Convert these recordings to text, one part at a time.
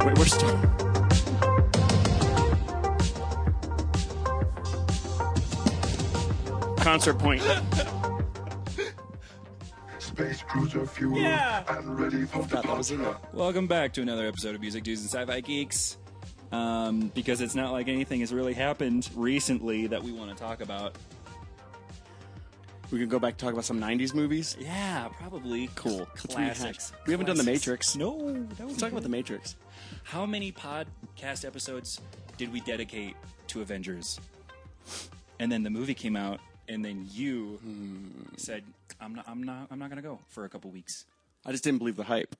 Wait, we're still... Concert point. Space cruiser fuel and ready for That was in there. Welcome back to another episode of Music Dudes and Sci-Fi Geeks. Because it's not like anything has really happened recently that we want to talk about. We can go back and talk about some 90s movies. Yeah, probably. Cool. Classics. We haven't done The Matrix. No. That would Let's be talk about good. The Matrix. How many podcast episodes did we dedicate to Avengers? And then the movie came out, and then you said, I'm not gonna go for a couple weeks. I just didn't believe the hype.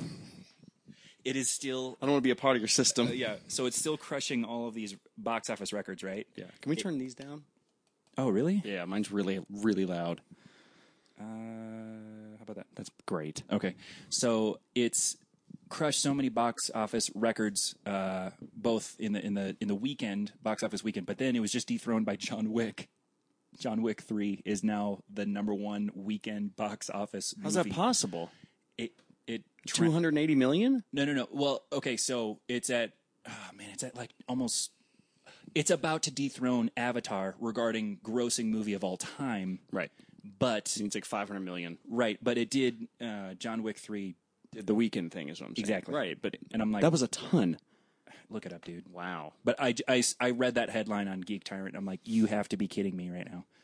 It is still I don't want to be a part of your system. yeah, so it's still crushing all of these box office records, right? Yeah. Can we turn these down? Oh, really? Yeah, mine's really, really loud. How about that? That's great. Okay, so it's crushed so many box office records, both in the weekend box office weekend, but then it was just dethroned by John Wick. John Wick 3 is now the #1 weekend box office movie. How's that possible? It 280 million? No. Well, okay, so it's at like almost. It's about to dethrone Avatar regarding grossing movie of all time. Right. But It's like 500 million. right, but it did John Wick 3 The weekend thing is what I'm saying. exactly. Right, but and I'm like, that was a ton. look it up, dude. Wow. But I read that headline on Geek Tyrant. And I'm like, you have to be kidding me right now.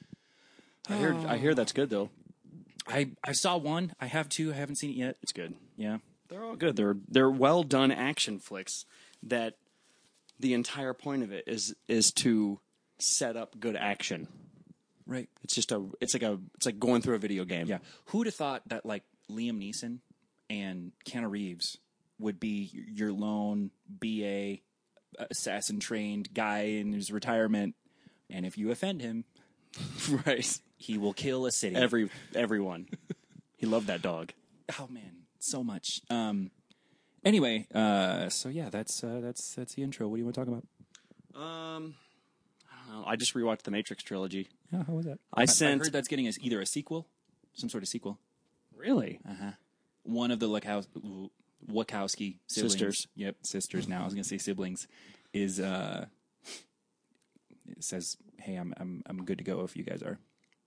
I hear that's good though. I saw one. I have two. I haven't seen it yet. It's good. Yeah. They're all good. They're well done action flicks that the entire point of it is to set up good action. Right. It's like going through a video game. Yeah. Who'd have thought that like Liam Neeson and Keanu Reeves would be your lone BA assassin trained guy in his retirement, and if you offend him, Right. he will kill a city. Everyone. He loved that dog. Oh man, so much. Anyway, so yeah, that's the intro. What do you want to talk about? I don't know. I just rewatched the Matrix trilogy. Yeah, how was that? I I sent heard that's getting either a sequel, some sort of sequel. Really? One of the Wachowski siblings, Sisters. Yep, sisters. Now I was going to say siblings. Is it says, "Hey, I'm good to go if you guys are."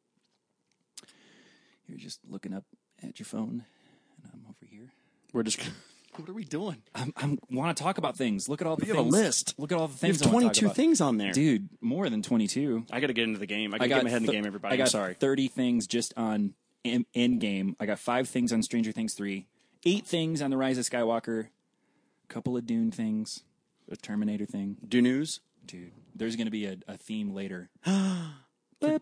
You're just looking up at your phone, and I'm over here. We're just. What are we doing? I'm want to talk about things. Look at all the You things. have a list. Look at all the You things. have I wanna talk 22 about. things on there, dude. More than 22. I got to get into the game. I got to get my head in the game. Everybody, I got I'm sorry. 30 things just on Endgame. I got 5 things on Stranger Things 3, 8 things on The Rise of Skywalker, a couple of Dune things, a Terminator thing. Do news. Dude, there's going to be a theme later. For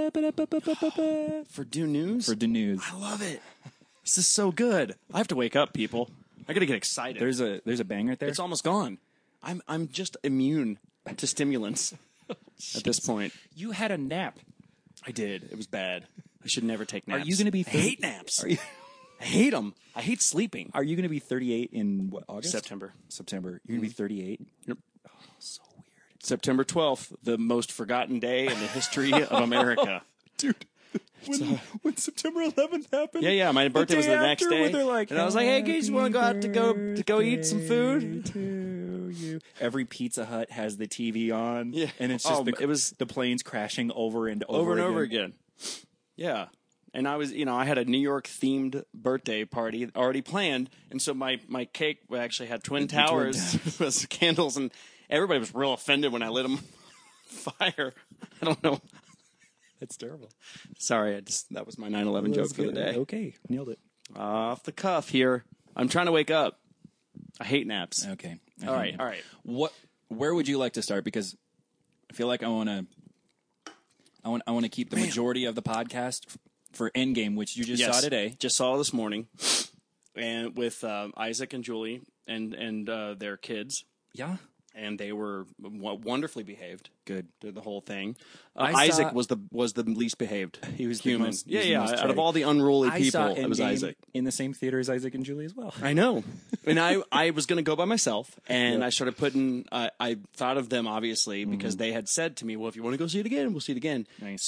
Do news. For the news. I love it. This is so good. I have to wake up, people. I got to get excited. There's a banger there. It's almost gone. I'm just immune to stimulants at this point. You had a nap. I did. It was bad. I should never take naps. Are you going to be? I hate naps. I hate them. I hate sleeping. Are you going to be 38 in what, August? September. September. You're going to be 38. Yep. Oh, so weird, September 12th, the most forgotten day in the history of America. dude. When September 11th happened, Yeah. My birthday was the next after, day, when they're like, and I was like, "Hey, guys, you want to go out to go eat some food?" To you. Every Pizza Hut has the TV on, Yeah. and it's just it was the planes crashing over and over and over again. Yeah. And I was, I had a New York themed birthday party already planned, and so my cake actually had twin towers with candles, and everybody was real offended when I lit them on fire. I don't know. That's terrible. Sorry, that was my 9/11 joke for the day. Okay, nailed it. Off the cuff here. I'm trying to wake up. I hate naps. Okay, All right. Where would you like to start? Because I feel like I want to keep the majority of the podcast for Endgame, which you just saw today. Just saw this morning, and with Isaac and Julie and their kids, Yeah. and they were wonderfully behaved. Good. Did the whole thing. I Isaac saw- was the least behaved. He was the human. most- he was the Yeah. most Out of tried. all the unruly I saw people, it was Endgame Isaac. in the same theater as Isaac and Julie as well. I know. And I was going to go by myself, and I started putting, I thought of them, obviously, because they had said to me, well, if you want to go see it again, we'll see it again. Nice. So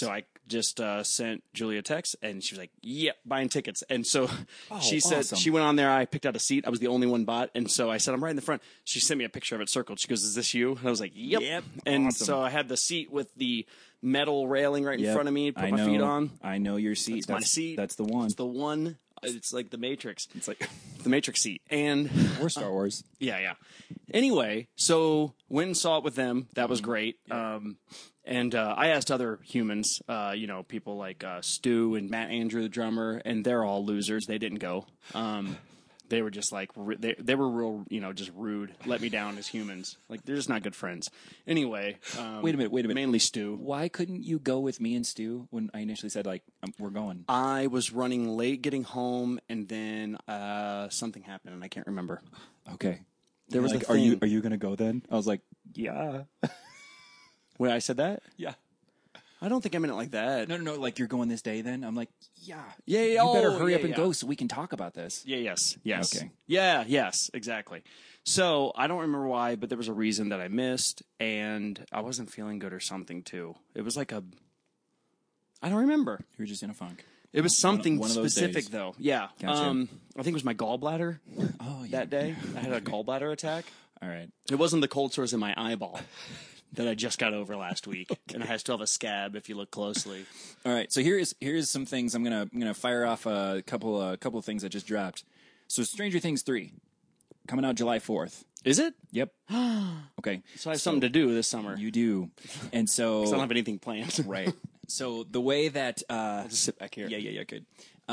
just sent Julia a text, and she was like, "Yep, buying tickets." And so she said awesome. she went on there. I picked out a seat. I was the only one bought, and so I said, "I'm right in the front." She sent me a picture of it circled. She goes, "Is this you?" And I was like, "Yep." Yep. And Awesome. so I had the seat with the metal railing right in front of me. Put my feet on. I know your seat. That's my seat. That's the one. It's the one. It's like the Matrix. It's like The Matrix seat. And or Star Wars. yeah. Anyway, so went and saw it with them. That was great. And I asked other humans, people like Stu and Matt Andrew, the drummer, and they're all losers. They didn't go. They were just like, they were real, just rude. Let me down as humans. Like, they're just not good friends. Anyway. Wait a minute. Mainly Stu. Why couldn't you go with me and Stu when I initially said, like, we're going? I was running late getting home, and then something happened, and I can't remember. Okay. There was like, a are you thing. going to go then? I was like, yeah. Wait, I said that? Yeah. I don't think I meant it like that. No. Like, you're going this day then? I'm like, yeah. Yeah. You better oh, hurry yeah, up and yeah. go so we can talk about this. Yeah, yes. Okay. Yeah, yes, exactly. So I don't remember why, but there was a reason that I missed, and I wasn't feeling good or something too. It was like I don't remember. You were just in a funk. It was something one of those specific days. though. Yeah. Gotcha. I think it was my gallbladder Oh, yeah. that day. I had a gallbladder attack. All right. It wasn't the cold sores in my eyeball that I just got over last week, and I still have a scab if you look closely. All right. So here's some things I'm gonna fire off a couple of things that just dropped. So Stranger Things 3 coming out July 4th. Is it? Yep. Okay. So I have something to do this summer. You do. And so I don't have anything planned. right. So the way that I'll just sit back here. yeah, good.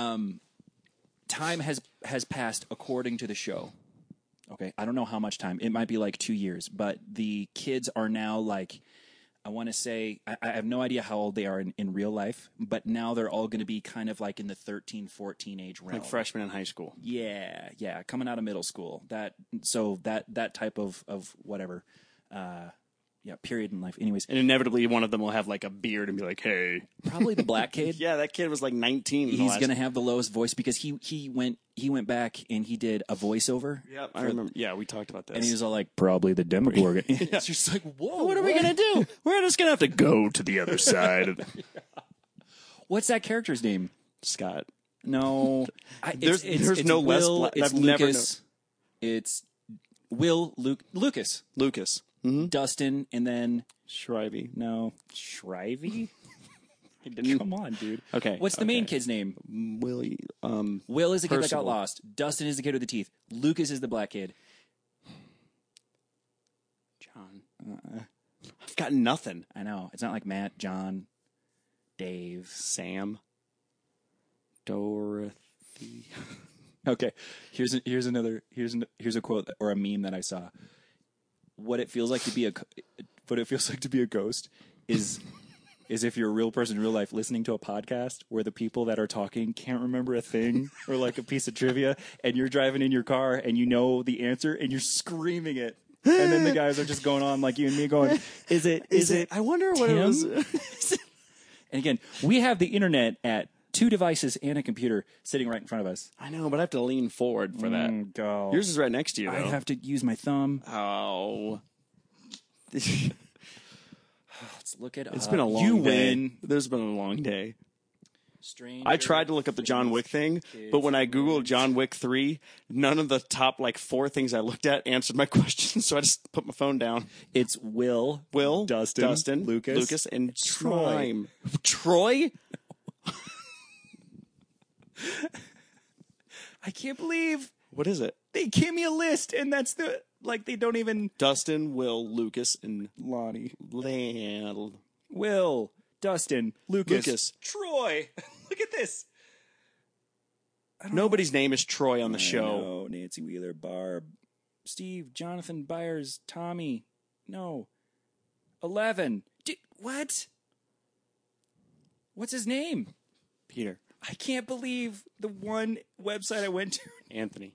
Time has passed according to the show. Okay, I don't know how much time. It might be like 2 years, but the kids are now like, I want to say, I have no idea how old they are in real life, but now they're all going to be kind of like in the 13, 14 age realm. Like freshmen in high school. Yeah, coming out of middle school. That type of whatever. Period in life. Anyways, And inevitably, one of them will have like a beard and be like, "Hey." probably the black kid. Yeah, that kid was like 19. He's going to have the lowest voice because he went back and he did a voiceover. Yep, I remember. Yeah, we talked about this. And he was all like, probably the Demogorgon. It's just like, whoa. "What are we gonna do? We're just gonna have to go to the other side." What's that character's name? Scott. No. There's it's no less Will, black- it's I've never Lucas. It's Will, Lucas, Lucas. Dustin, and then, Shrivey. no, Shrivey? I didn't. Come on, dude. Okay. What's the main kid's name? Willie. Will is the kid that Percival. got lost. Dustin is the kid with the teeth. Lucas is the black kid. John. I've got nothing. I know. It's not like Matt, John, Dave. Sam. Dorothy. Okay, here's a quote or a meme that I saw. What it feels like to be a ghost is if you're a real person in real life listening to a podcast where the people that are talking can't remember a thing or like a piece of trivia, and you're driving in your car and you know the answer and you're screaming it, and then the guys are just going on like you and me going, "Is it? I wonder what it Tim? was. And again, we have the internet at 2 devices and a computer sitting right in front of us. I know, but I have to lean forward for that. Go. Yours is right next to you, though. I have to use my thumb. Oh. Let's look at. It's been a long You day. win. There's been a long day. Stranger I tried to look up the John Wick thing, but when I Googled John Wick 3, none of the top, 4 things I looked at answered my question, so I just put my phone down. It's Will, Dustin, Lucas, and Troy. Troy? I can't believe What is it? they gave me a list, and that's they don't even. Dustin, Will, Lucas, and Lonnie, Land. Will, Dustin, Lucas. Troy. Look at this. Nobody's name is Troy on the show. No, Nancy Wheeler, Barb, Steve, Jonathan Byers, Tommy. No, 11. What? What's his name? Peter. I can't believe the one website I went to. Anthony.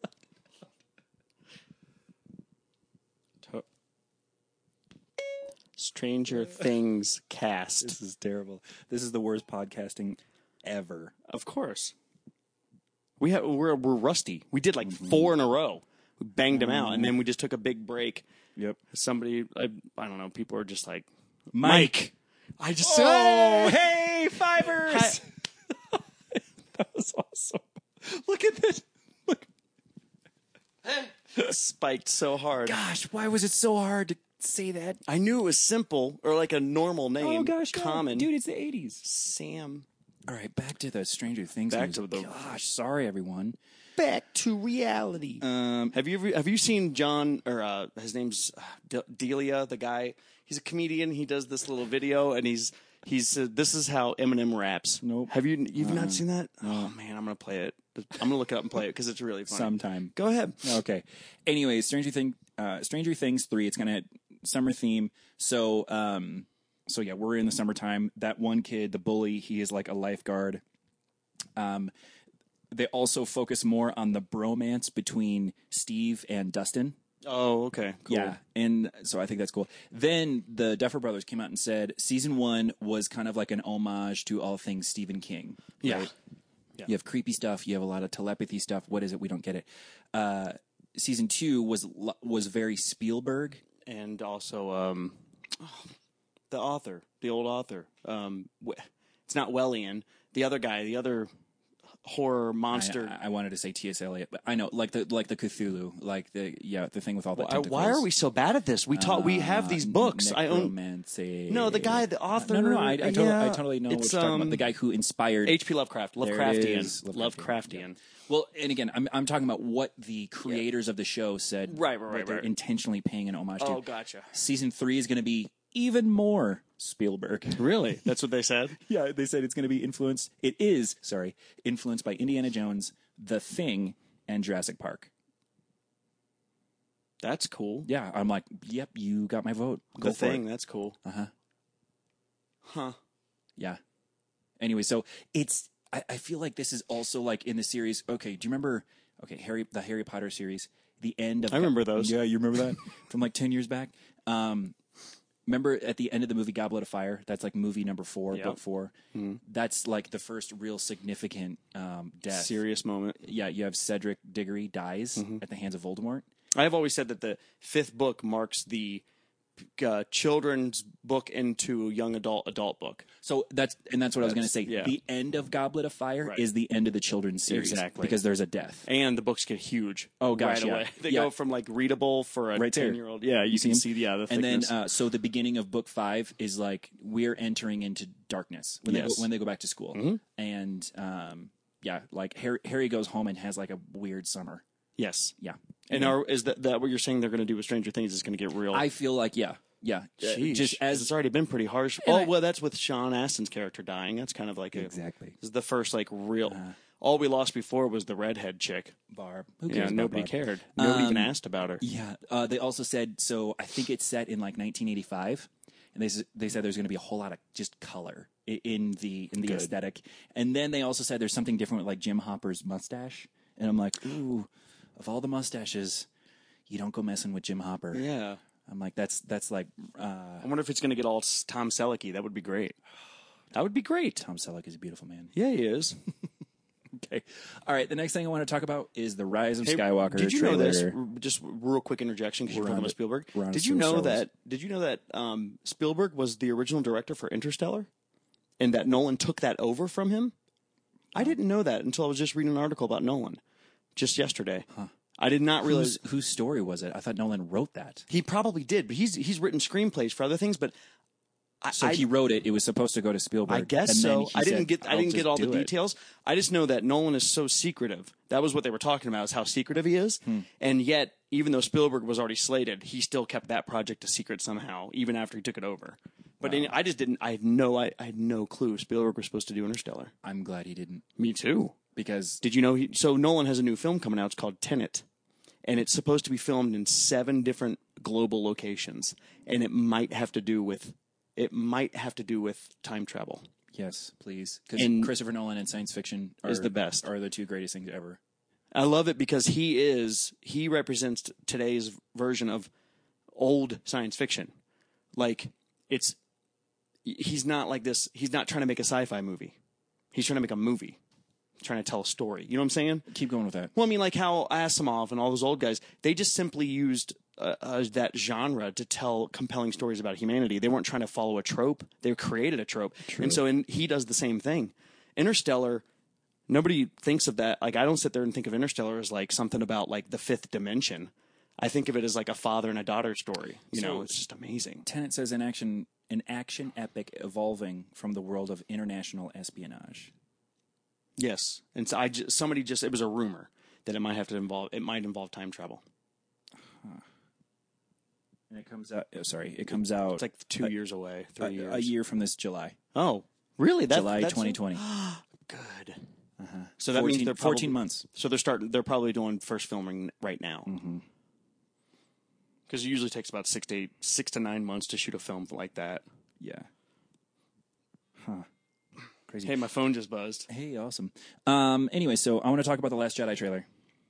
Stranger Things cast. This is terrible. This is the worst podcasting ever. Of course. We're rusty. We did 4 in a row. We banged them out, and then we just took a big break. Yep. Somebody, I don't know, people are just like, Mike. I just Oh, hey, fivers! That was awesome. Look at this. Look. spiked so hard. Gosh, why was it so hard to say that? I knew it was simple or like a normal name. Oh gosh, common. dude, it's the 80s. Sam. All right, back to the Stranger Things. Back news. to the- Gosh, sorry everyone. Back to reality. Have you seen John or his name's Delia, the guy? He's a comedian. He does this little video, and he's this is how Eminem raps. Nope. You've not seen that? Oh man, I'm gonna play it. I'm gonna look it up and play it because it's really funny. Sometime. Go ahead. Okay. Anyway, Stranger Things 3. It's gonna summer theme. So yeah, we're in the summertime. That one kid, the bully, he is like a lifeguard. They also focus more on the bromance between Steve and Dustin. Oh, okay. Cool. Yeah, and so I think that's cool. Then the Duffer Brothers came out and said season 1 was kind of like an homage to all things Stephen King. Yeah. Right? You have creepy stuff. You have a lot of telepathy stuff. What is it? We don't get it. Season 2 was very Spielberg. And also the old author. It's not Wellian. The other guy, the other horror monster. I wanted to say T.S. Eliot, but I know, like the Cthulhu, the thing with all the tentacles. Why are we so bad at this? We have these books. I own. Necromancy. No, the guy, the author. No. I totally know what you're talking about. The guy who inspired H.P. Lovecraft. There it Lovecraftian. is. Lovecraftian. Well, and again, I'm talking about what the creators of the show said. Right. What they're intentionally paying an homage to. Oh, gotcha. Season 3 is going to be even more Spielberg. Really? That's what they said? Yeah, they said it's going to be influenced. It is, influenced by Indiana Jones, The Thing, and Jurassic Park. That's cool. Yeah, I'm like, yep, you got my vote. Go The for Thing, it. that's cool. Huh. Yeah. Anyway, so it's. I feel like this is also like in the series. Okay, do you remember? Okay, the Harry Potter series. The end of. I remember those. Yeah, you remember that from like 10 years back. Remember at the end of the movie Goblet of Fire? That's like movie number 4, Yep. book 4. That's like the first real significant death. Serious moment. Yeah, you have Cedric Diggory dies at the hands of Voldemort. I've always said that the 5th book marks the children's book into young adult book. So that's what I was going to say. yeah. The end of Goblet of Fire is the end of the children's series. Exactly. Because there's a death. And the books get huge. Oh, gosh, right yeah. away. They Yeah. go from like readable for a Right there. 10-year-old. Yeah, you can him? see the And thickness. then, so the beginning of book 5 is like we're entering into darkness when they go back to school, and like Harry goes home and has like a weird summer. yes. Yeah, And is that what you're saying they're going to do with Stranger Things is going to get real? I feel like yeah. Sheesh, Just 'cause as it's already been pretty harsh. Well, that's with Sean Astin's character dying. That's kind of like Exactly. This is the first like real. All we lost before was the redhead chick. Barb. Who Yeah, cares about nobody Barb? cared. Nobody even asked about her. Yeah, they also said so. I think it's set in like 1985, and they said there's going to be a whole lot of just color in the aesthetic. And then they also said there's something different with like Jim Hopper's mustache, and I'm like, ooh, of all the mustaches, you don't go messing with Jim Hopper. Yeah. I'm like, that's like I wonder if it's going to get all Tom Selleck-y. That would be great. That would be great. Tom Selleck is a beautiful man. Yeah, he is. Okay, all right. The next thing I want to talk about is the Rise of Skywalker. Did you trailer. know this? Just real quick interjection because you're talking about Spielberg. Did you know that? Spielberg was the original director for Interstellar, and that Nolan took that over from him? I didn't know that until I was just reading an article about Nolan just yesterday. I did not realize Whose story was it? I thought Nolan wrote that. he probably did, but he's written screenplays for other things. But So he wrote it. It was supposed to go to Spielberg. I guess and then so. he I didn't said, get "I'll all just the do it." details. I just know that Nolan is so secretive. That was what they were talking about, is how secretive he is. And yet, even though Spielberg was already slated, he still kept that project a secret somehow, even after he took it over. But I just didn't. I had no clue Spielberg was supposed to do Interstellar. I'm glad he didn't, Me too. because Did you know? So Nolan has a new film coming out. It's called Tenet, and it's supposed to be filmed in 7 different global locations, and it might have to do with time travel. yes, please, because And- Christopher Nolan and science fiction Is the best. are the 2 greatest things ever. I love it because he represents today's version of old science fiction. Like he's not like this. He's not trying to make a sci-fi movie. He's trying to make a movie. Trying to tell a story. You know what I'm saying? Keep going with that. Well, I mean, like how Asimov and all those old guys, they just simply used that genre to tell compelling stories about humanity. They weren't trying to follow a trope. They created a trope. True. And so he does the same thing. Interstellar, nobody thinks of that. Like, I don't sit there and think of Interstellar as like something about like the fifth dimension. I think of it as like a father and a daughter story. You know, it's just amazing. Tenet says an action epic evolving from the world of international espionage. Yes. And so it was a rumor that it might involve time travel. Huh. And it comes out. It comes out. It's like 2 years away, 3 years. A year from this July. Oh, really? July 2020. Good. Uh-huh. So that 14, means they're 14 months. So they're probably doing first filming right now. Because it usually takes about 6 to 9 months to shoot a film like that. Yeah. Huh. Crazy. Hey, my phone just buzzed. Hey, awesome. Anyway, so I want to talk about the Last Jedi trailer.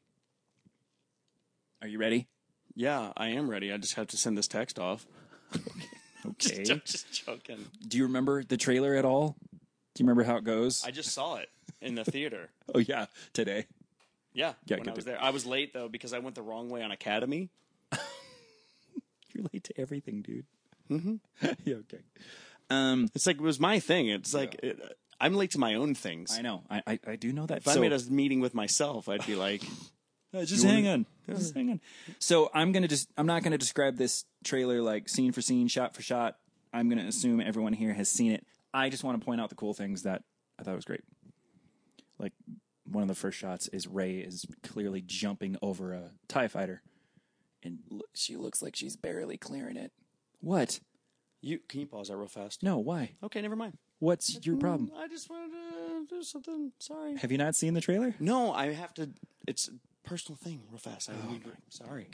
Are you ready? Yeah, I am ready. I just have to send this text off. Okay. just joking. Do you remember the trailer at all? Do you remember how it goes? I just saw it in the theater. Oh, yeah. Today. Yeah, when I was there. I was late, though, because I went the wrong way on Academy. You're late to everything, dude. Mm-hmm. Yeah, okay. It's like, it was my thing. It's like, I'm late to my own things. I know. I do know that. If I made a meeting with myself, I'd be like... Just hang on. Just hang on. So I'm not gonna describe this trailer like scene for scene, shot for shot. I'm gonna assume everyone here has seen it. I just want to point out the cool things that I thought was great. Like, one of the first shots is Rey is clearly jumping over a TIE fighter, and she looks like she's barely clearing it. What? Can you pause that real fast? No, why? Okay, never mind. What's your problem? I just wanted to do something. Sorry. Have you not seen the trailer? No, I have to. It's a personal thing, real fast. Sorry.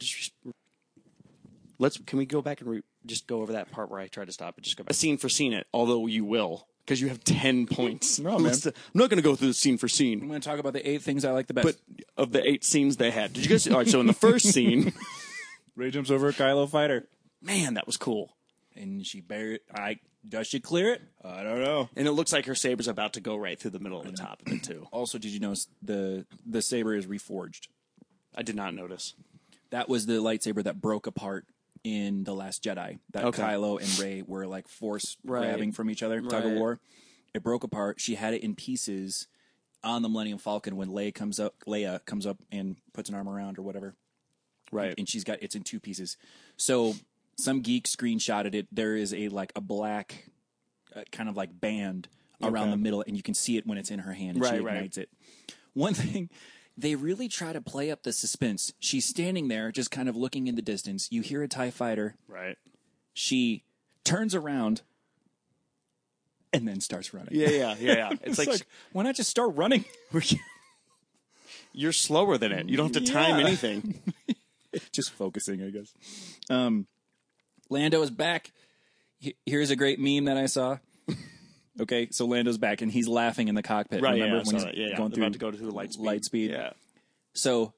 Can we go back and just go over that part where I tried to stop it? Just go back. Scene for scene it, although you will, because you have 10 points. No, man. I'm not going to go through the scene for scene. I'm going to talk about the 8 things I like the best. But of the 8 scenes they had, did you guys? All right, so in the first scene, Rey jumps over a Kylo fighter. Man, that was cool. And she does she clear it? I don't know. And it looks like her saber's about to go right through the middle of the top of it too. Also, did you notice the saber is reforged? I did not notice. That was the lightsaber that broke apart in The Last Jedi. That Kylo and Rey were like force grabbing from each other, tug of war. It broke apart. She had it in pieces on the Millennium Falcon when Leia comes up and puts an arm around or whatever. Right. And it's in 2 pieces. So some geek screenshotted it. There is a black kind of like band around the middle, and you can see it when it's in her hand, and she ignites it. One thing, they really try to play up the suspense. She's standing there just kind of looking in the distance. You hear a TIE fighter. Right. She turns around and then starts running. Yeah. It's like, why not just start running? You're slower than it. You don't have to time anything. Just focusing, I guess. Lando is back. Here's a great meme that I saw. Okay, so Lando's back, and he's laughing in the cockpit. Right, remember when he's going through, about to go to the light speed. Yeah. So,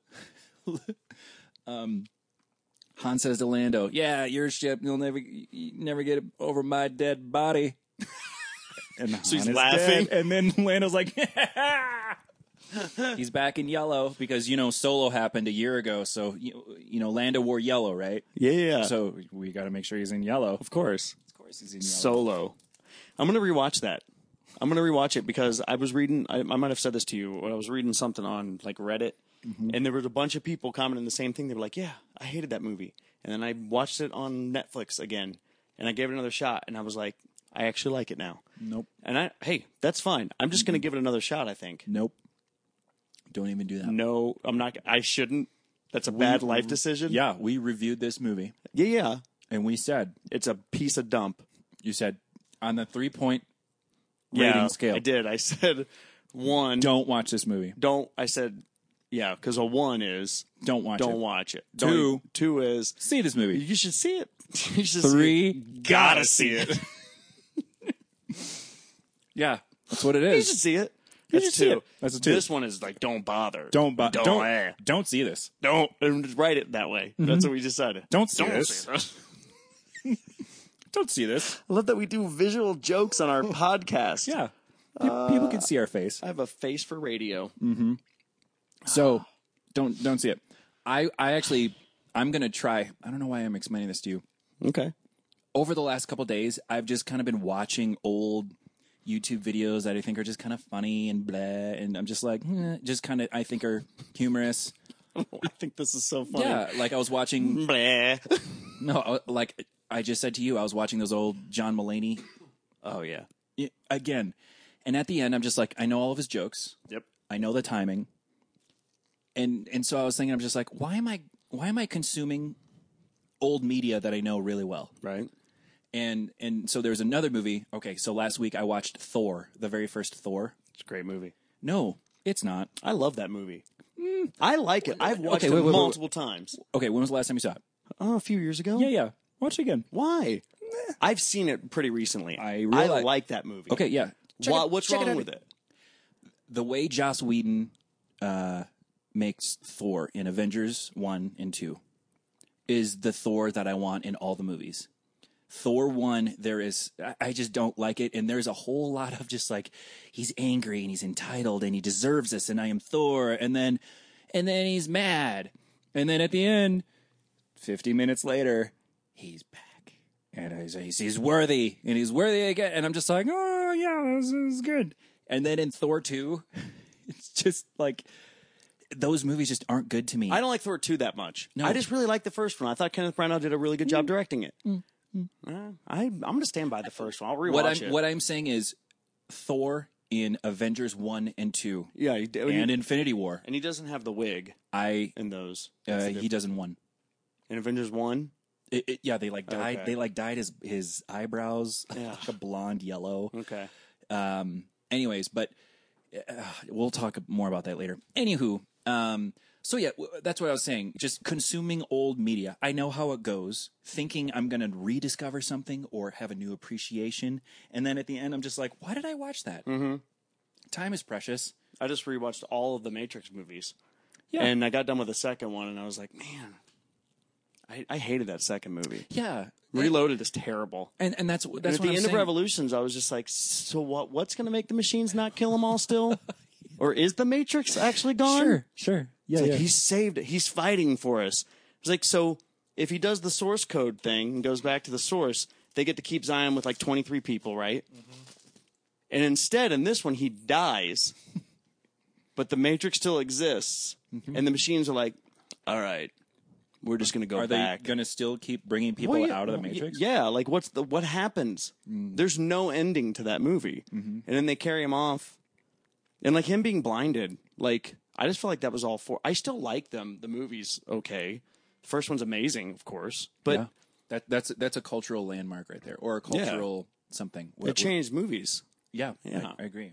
Han says to Lando, "Yeah, your ship, you never get over my dead body." And so he's laughing, dead, and then Lando's like, he's back in yellow because Solo happened a year ago. So Lando wore yellow, right? Yeah. So we got to make sure he's in yellow. Of course, he's in yellow. Solo. I'm gonna rewatch that. I'm gonna rewatch it because I was reading. I might have said this to you when I was reading something on like Reddit, and there was a bunch of people commenting the same thing. They were like, "Yeah, I hated that movie," and then I watched it on Netflix again, and I gave it another shot, and I was like, "I actually like it now." Nope. And hey, that's fine. I'm just gonna give it another shot. I think. Nope. Don't even do that. No, I'm not. I shouldn't. That's a bad life decision. Yeah, we reviewed this movie. Yeah. And we said it's a piece of dump. You said on the 3-point rating scale. I did. I said 1. Don't watch this movie. I said, yeah, because a 1 is don't watch it. 2 is see this movie. You should see it. You should 3 gotta see it. Yeah, that's what it is. You should see it. That's 2. That's a 2. This one is like, don't bother. Don't see this. Don't write it that way. Mm-hmm. That's what we decided. Don't see this. Don't see this. I love that we do visual jokes on our podcast. Yeah. People can see our face. I have a face for radio. Mm-hmm. So don't see it. I I'm going to try. I don't know why I'm explaining this to you. Okay. Over the last couple days, I've just kind of been watching old YouTube videos that I think are just kind of funny and blah, and I'm just like, just kind of, I think are humorous. I think this is so funny. Yeah, like I was watching. Blah. No, like I just said to you, I was watching those old John Mulaney Oh, yeah. again, and at the end, I'm just like, I know all of his jokes. Yep. I know the timing, and so I was thinking, I'm just like, why am I consuming old media that I know really well? Right. And so there's another movie. Okay, so last week I watched Thor, the very first Thor. It's a great movie. No, it's not. I love that movie. I like it. I've watched it wait. multiple times. Okay, when was the last time you saw it? Oh, a few years ago. Yeah. Watch it again. Why? I've seen it pretty recently. I really like that movie. Okay, yeah. What's check it wrong out. with it? The way Joss Whedon makes Thor in Avengers 1 and 2 is the Thor that I want in all the movies. Thor 1, I just don't like it, and there's a whole lot of just like, he's angry and he's entitled and he deserves this, and I am Thor, and then he's mad, and then at the end, 50 minutes later, he's back, and he's worthy, and he's worthy again, and I'm just like, oh yeah, this is good. And then in Thor 2, it's just like, those movies just aren't good to me. I don't like Thor 2 that much. No. I just really like the first one. I thought Kenneth Branagh did a really good job directing it. I'm going to stand by the first one. I'll rewatch it. What I'm saying is Thor in Avengers 1 and 2 Yeah, and Infinity War. and he doesn't have the wig in those. He does in 1. In Avengers 1? Yeah, they like dyed. Okay. They like dyed his eyebrows like a blonde yellow. Okay. Anyways, but we'll talk more about that later. Anywho, so yeah, that's what I was saying. Just consuming old media. I know how it goes, thinking I'm going to rediscover something or have a new appreciation, and then at the end, I'm just like, why did I watch that? Mm-hmm. Time is precious. I just rewatched all of the Matrix movies. Yeah. And I got done with the second one, and I was like, man, I hated that second movie. Yeah. Reloaded is terrible. And that's And what at the I'm end saying. of Revolutions, I was just like, so what's going to make the machines not kill them all still? Or is the Matrix actually gone? Sure. Yeah, It's like, he's saved it. He's fighting for us. It's like, so if he does the source code thing and goes back to the source, they get to keep Zion with like 23 people, right? Mm-hmm. And instead, in this one, he dies, but the Matrix still exists. Mm-hmm. And the machines are like, all right, we're just going to go Are back. they going to still keep bringing people out of the Matrix? Yeah, like what happens? There's no ending to that movie. Mm-hmm. And then they carry him off. And like him being blinded, like I just feel like that was all for. I still like them. The movie's okay. The first one's amazing, of course, but yeah. That's a cultural landmark right there, or a cultural something. it changed movies. Yeah, Yeah. I agree.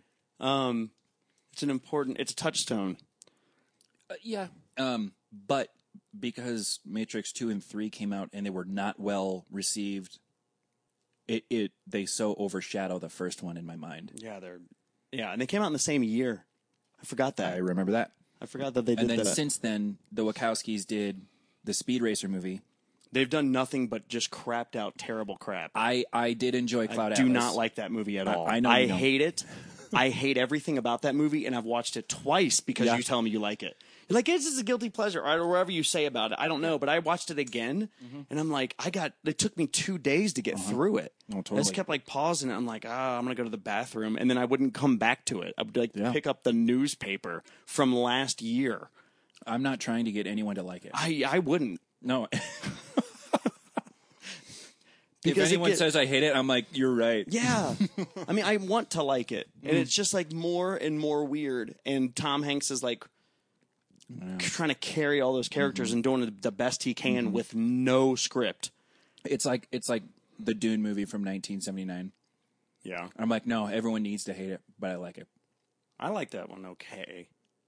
It's a touchstone. Yeah, but because Matrix 2 and 3 came out and they were not well received, they so overshadow the first one in my mind. Yeah, and they came out in the same year. I forgot that. I remember that. I forgot that they did And then that. since then, the Wachowskis did the Speed Racer movie. They've done nothing but just crapped out terrible crap. I did enjoy Cloud I Atlas. do not like that movie at all. I know I you don't. hate it. I hate everything about that movie, and I've watched it twice because you tell me you like it. You're like, this is a guilty pleasure, or whatever you say about it. I don't know, but I watched it again, and I'm like, it took me 2 days to get through it. Oh, totally. I just kept like pausing it. I'm like, I'm going to go to the bathroom, and then I wouldn't come back to it. I would like pick up the newspaper from last year. I'm not trying to get anyone to like it. I wouldn't. No. Because if anyone says I hate it, I'm like, you're right. Yeah. I mean, I want to like it. And it's just like more and more weird. And Tom Hanks is like trying to carry all those characters and doing the best he can with no script. It's like the Dune movie from 1979. Yeah. I'm like, no, everyone needs to hate it, but I like it. I like that one okay.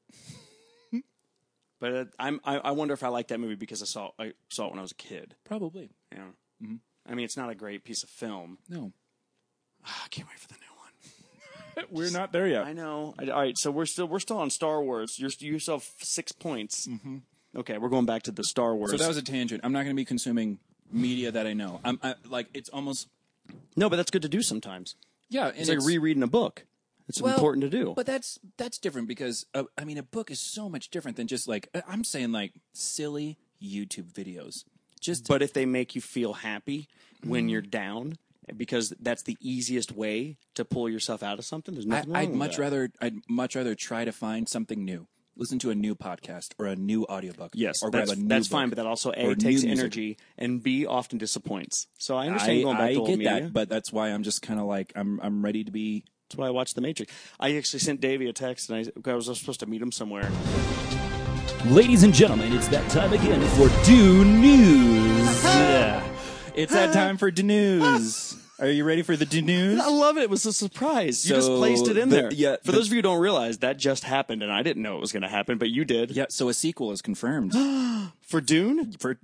But I wonder if I like that movie because I saw it when I was a kid. Probably. Yeah. Mm-hmm. I mean, it's not a great piece of film. No. I can't wait for the new one. We're not there yet. I know. All right, so we're still on Star Wars. You still have 6 points. Mm-hmm. Okay, we're going back to the Star Wars. So that was a tangent. I'm not going to be consuming media that I know. It's almost no, but that's good to do sometimes. yeah. And It's like rereading a book. It's important to do. But that's different because a book is so much different than just like I'm saying like silly, YouTube videos. Just But if they make you feel happy when you're down, because that's the easiest way to pull yourself out of something, there's nothing wrong I'd with much that. rather try to find something new. Listen to a new podcast or a new audiobook. Yes, or grab that's, a new that's book. fine, but that also or A, takes new music. energy, and B, often disappoints. So I understand going back I to old get media. that, but that's why I'm just kind of like I'm ready to be. That's why I watched The Matrix. I actually sent Davey a text, and I was supposed to meet him somewhere. Ladies and gentlemen, it's that time again for Dune News. It's that time for Dune News. Are you ready for the Dune News? I love it. It was a surprise. You just So placed it in there. yeah, For those of you who don't realize, that just happened, and I didn't know it was going to happen, but you did. Yeah, so a sequel is confirmed. For Dune? for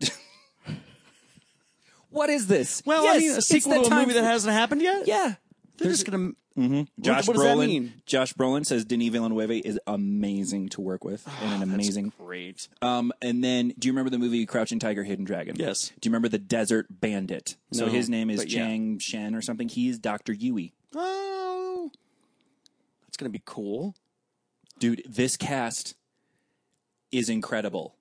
What is this? Well, Yes, I mean, a it's sequel that to a time movie that for- hasn't happened yet? Yeah. They're just going to... Josh what does that Brolin. mean? Josh Brolin says Denis Villeneuve is amazing to work with and an amazing. Great. And then, do you remember the movie Crouching Tiger, Hidden Dragon? Yes. Do you remember the Desert Bandit? So No, his name is but yeah. Chang Shen or something. He's Dr. Yui. Oh. That's going to be cool. Dude, this cast is incredible.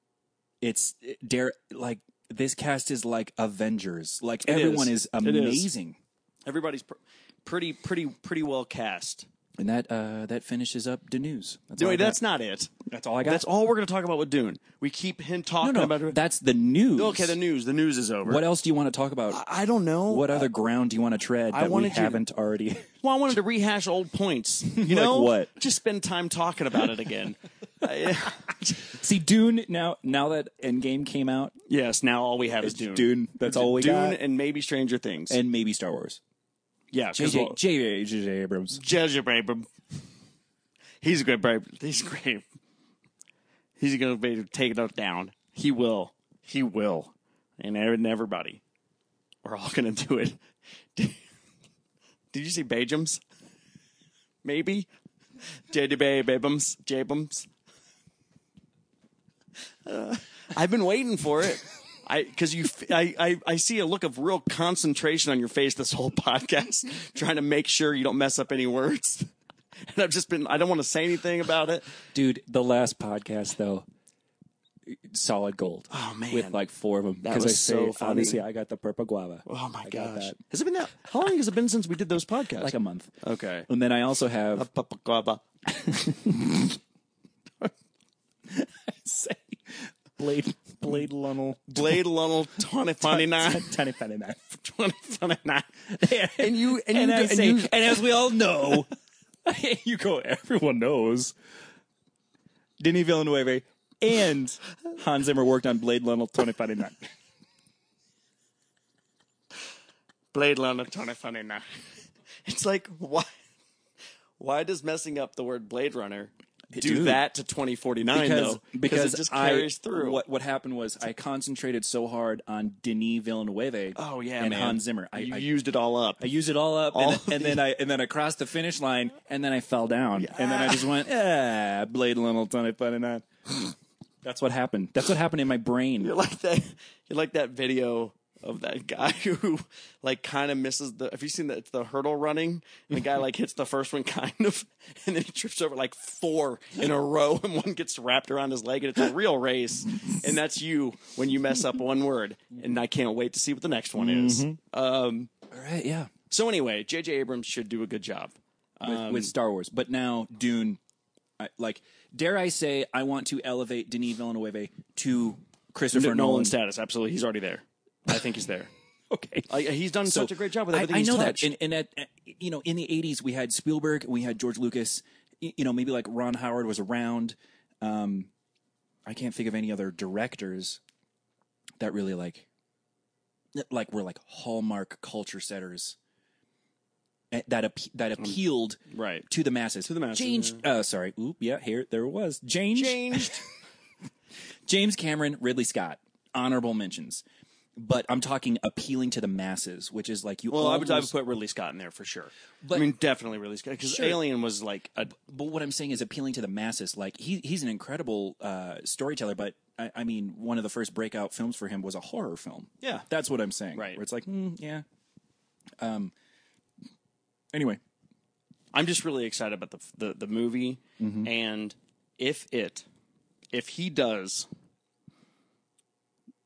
This cast is like Avengers. Like everyone is It is. amazing. Everybody's pretty well cast. And that finishes up the news. That's No, all I wait, got. that's not it. That's all I got. That's all we're going to talk about with Dune. We keep talking no, about it. that's the news. Okay, the news. The news is over. What else do you want to talk about? I don't know. What other ground do you want to tread that we wanted you to- haven't already? Well, I wanted to rehash old points. You Like know? what? Just spend time talking about it again. See, Dune, now that Endgame came out, Yes, now all we have is Dune. Dune, that's all we Dune got. and maybe Stranger Things. And maybe Star Wars. yeah, because J.J. Abrams. J.J. He's a good babe. He's great. He's going to be taking us down. He will. He will. And everybody. We're all going to do it. Did you see Bajams? Maybe? J.J. Abrams. Jabums. I've been waiting for it. Because I see a look of real concentration on your face this whole podcast, trying to make sure you don't mess up any words. And I don't want to say anything about it. Dude, the last podcast, though, solid gold. Oh, man. With like 4 of them. That Because was I say, so funny. obviously, I got the purple guava. Oh, my I got gosh. that. Has it been that? How long has it been since we did those podcasts? Like a month. Okay. And then I also have say Blade Lunnell. Blade Lunnell 2029. 2029. 2029. And as we all know, you go, everyone knows. Denis Villeneuve and Hans Zimmer worked on Blade Lunnell 2029. Blade Runner 2029. It's like, why does messing up the word Blade Runner do Dude. that to 2049, though? Because it just carries through. What happened was I concentrated so hard on Denis Villeneuve Oh, yeah, and man. Hans Zimmer. You used it all up. I used it all up, and then I crossed the finish line, and then I fell down, and then I just went, Blade Lunnell 2029. That's what happened. That's what happened in my brain. You're like that video of that guy who like kind of misses the. Have you seen that? It's the hurdle running. And the guy like hits the first one kind of, and then he trips over like 4 in a row, and one gets wrapped around his leg, and it's a real race. And that's you when you mess up one word. And I can't wait to see what the next one is. All right, yeah, So anyway, J.J. Abrams should do a good job. with Star Wars, but now Dune, dare I say, I want to elevate Denis Villeneuve to Christopher Nolan Nolan status. Absolutely, he's already there. I think he's there. Okay. He's done such a great job with everything I he's know touched. that. And in the 80s, we had Spielberg, we had George Lucas. Maybe like Ron Howard was around. I can't think of any other directors that really were like hallmark culture setters that appealed right. to the masses. To the masses, Changed. Sorry. Oop. Yeah. Here. There it was. Changed. James Cameron, Ridley Scott, honorable mentions. But I'm talking appealing to the masses, which is like you. Well, I would almost- put Ridley Scott in there for sure. But- I mean, definitely Ridley Scott because Sure. Alien was like a. But what I'm saying is appealing to the masses. Like he's an incredible storyteller, but I mean, one of the first breakout films for him was a horror film. Yeah. That's what I'm saying. Right. Where it's like, yeah. Anyway, I'm just really excited about the movie, Mm-hmm. and if he does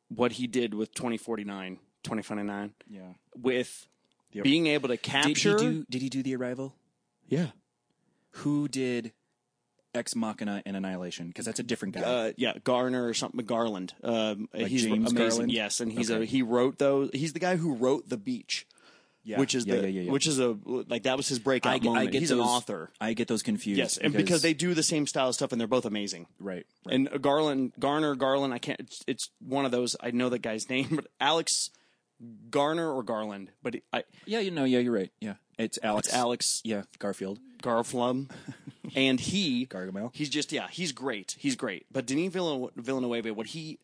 what he did with 2049, Yeah. with being able to capture. Did he do The Arrival? Yeah. Who did Ex Machina and Annihilation? Because that's a different guy. Garner or something. Garland. He's James amazing. Garland? Yes, and Okay. he wrote those. He's the guy who wrote The Beach. Yeah. Which is which is that was his breakout moment. He's an author. I get those confused. Yes, and because they do the same style of stuff, and they're both amazing. Right. And Garland, I can't. It's one of those. I know the guy's name, but Alex Garner or Garland. But you're right. Yeah, it's Alex. It's Alex. Yeah, Garfield. Garflum, and Gargamel. He's just he's great. He's great. But Denis Villeneuve, what he,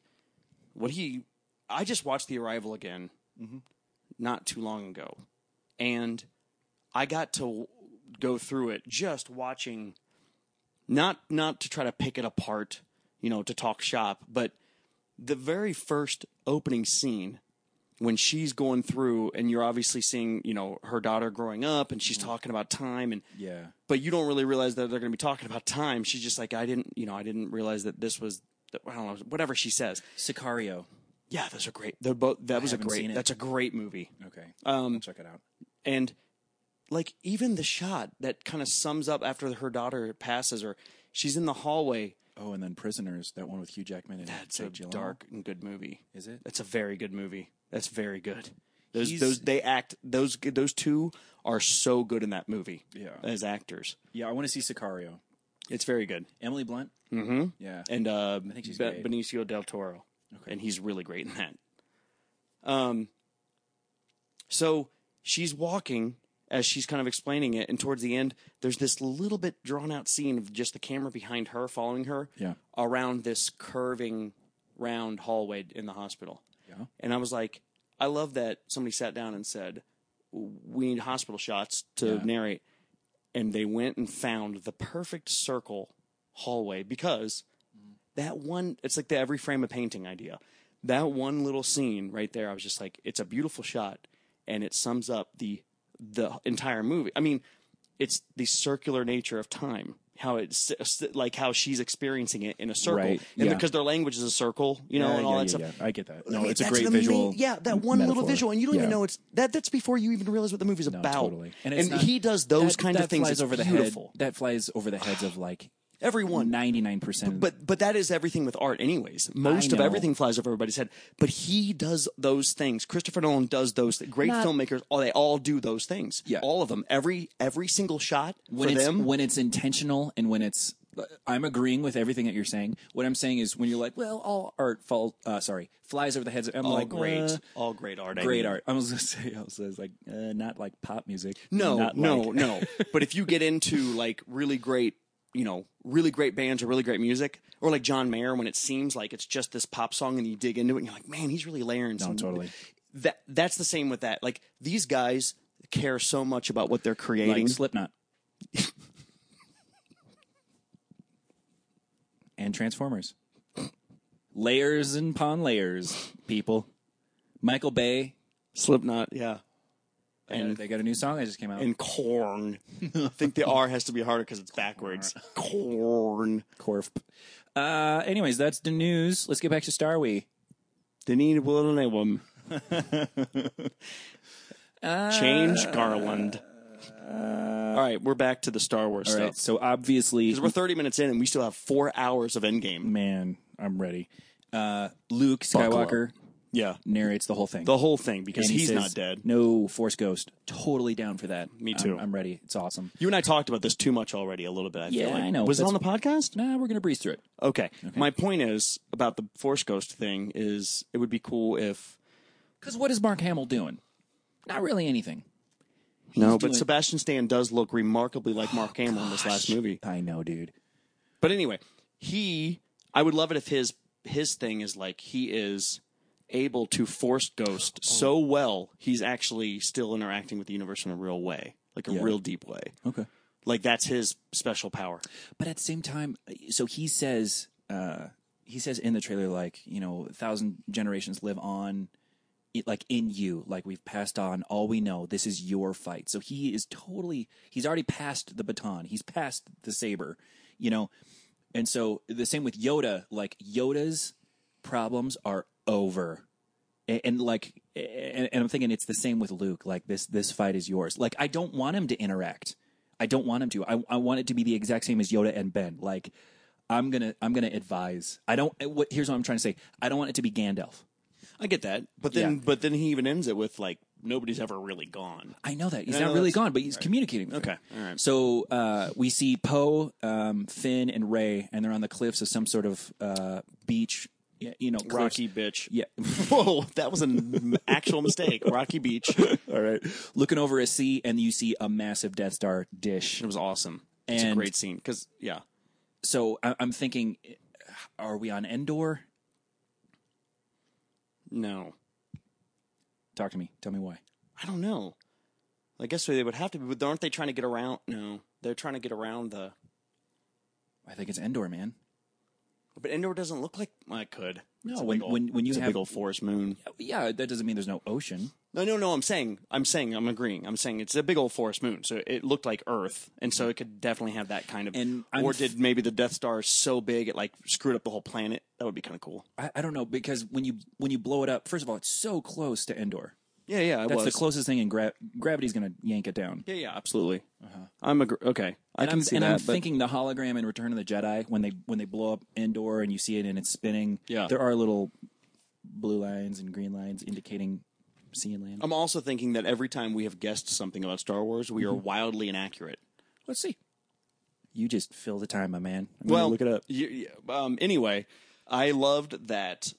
I just watched The Arrival again, not too long ago, and I got to go through it just watching, not to try to pick it apart, to talk shop, but the very first opening scene when she's going through and you're obviously seeing, her daughter growing up and she's talking about time but you don't really realize that they're going to be talking about time. She's just like, I didn't realize that this was, I don't know, whatever she says. Sicario. Yeah, those are great. They're both, that's a great movie. Okay. I'll check it out. And like even the shot that kind of sums up after her daughter passes her, she's in the hallway. Oh, and then Prisoners, that one with Hugh Jackman and That's a Jake Gyllenhaal. dark and good movie. Is it? That's a very good movie. That's very good. Those two are so good in that movie. Yeah. As actors. Yeah, I want to see Sicario. It's very good. Emily Blunt? Mm-hmm. Yeah. And I think she's great. Benicio del Toro. Okay. And he's really great in that. So she's walking as she's kind of explaining it, and towards the end, there's this little bit drawn out scene of just the camera behind her following her around this curving round hallway in the hospital. Yeah. And I was like, I love that somebody sat down and said, we need hospital shots to narrate. And they went and found the perfect circle hallway because that one, it's like the every frame a painting idea. That one little scene right there, I was just like, it's a beautiful shot and it sums up the entire movie. I mean, it's the circular nature of time. How it's like how she's experiencing it in a circle, right. and because their language is a circle, and all that stuff. Yeah. I get that. No, it's a great visual. That one metaphor. little visual, and you don't even know it's that. That's before you even realize what the movie's about. Totally. And he does those kind of things. Flies over the beautiful. head. That flies over the heads of like everyone. 99%. But that is everything with art, anyways. Most of everything flies over everybody's head. But he does those things. Christopher Nolan does those. Great filmmakers. They all do those things. Yeah. All of them. Every single shot when for it's them. When it's intentional and when it's. I'm agreeing with everything that you're saying. What I'm saying is when you're like, well, all art flies over the heads. I'm like, great, all great art. Great art. I was gonna say, like, not like pop music. No. But if you get into like really great bands or really great music, or like John Mayer, when it seems like it's just this pop song and you dig into it and you're like, man, he's really layering some. Totally. That's the same with that. Like these guys care so much about what they're creating. Like Slipknot. And Transformers. Layers upon layers, people. Michael Bay. Slipknot, yeah. And they got a new song that just came out. And Korn. I think the R has to be harder because it's backwards. Korn. Korf. Anyways, that's the news. Let's get back to Star Wars. Denis Villeneuve. Change Garland. All right, we're back to the Star Wars stuff. Right, so obviously... Because we're 30 minutes in and we still have 4 hours of Endgame. Man, I'm ready. Luke Skywalker narrates the whole thing. The whole thing, because he's says, not dead. No Force Ghost. Totally down for that. Me too. I'm ready. It's awesome. You and I talked about this too much already a little bit, I feel like. I know. Was it on the podcast? Nah, we're going to breeze through it. Okay. My point is, about the Force Ghost thing, is it would be cool if... Because what is Mark Hamill doing? Not really anything. But Sebastian Stan does look remarkably like Mark Hamill in this last movie. I know, dude. But anyway, I would love it if his thing is like he is able to force Ghost so well, he's actually still interacting with the universe in a real way, like a real deep way. Okay. Like that's his special power. But at the same time, so he says in the trailer, like, 1,000 generations live on. Like in you, like we've passed on all we know. This is your fight. So he's already passed the baton. He's passed the saber, And so the same with Yoda, like Yoda's problems are over. And like, and I'm thinking it's the same with Luke. Like this fight is yours. Like, I don't want him to interact. I don't want him to. I want it to be the exact same as Yoda and Ben. Like, I'm gonna advise. Here's what I'm trying to say. I don't want it to be Gandalf. I get that, but then he even ends it with like nobody's ever really gone. I know that he's not really gone, but he's communicating. With Okay, her. all right. So we see Poe, Finn, and Rey, and they're on the cliffs of some sort of beach. You know, cliffs. Rocky Beach. Yeah. Whoa, that was an actual mistake. Rocky Beach. All right. Looking over a sea, and you see a massive Death Star dish. It was awesome. It's a And- great scene because So I'm thinking, are we on Endor? No, Talk to me. Tell me why. I don't know. I guess they would have to be, but aren't they trying to get around? No, they're trying to get around the. I think it's Endor, man. But Endor doesn't look like I could. No, It's a when big old- you it's a have big old forest moon. Yeah, that doesn't mean there's no ocean. No. I'm agreeing. I'm saying it's a big old forest moon, so it looked like Earth, and so it could definitely have that kind of. And or did maybe the Death Star so big it like screwed up the whole planet? That would be kind of cool. I don't know, because when you blow it up, first of all, it's so close to Endor. Yeah, That's the closest thing, and gravity's going to yank it down. Yeah, absolutely. I'm okay. I can see that. I'm but thinking the hologram in Return of the Jedi, when they blow up Endor and you see it and it's spinning. Yeah. There are little blue lines and green lines indicating sea and land. I'm also thinking that every time we have guessed something about Star Wars, we are wildly inaccurate. Let's see. You just fill the time, my man. I'm gonna look it up. Anyway, I loved that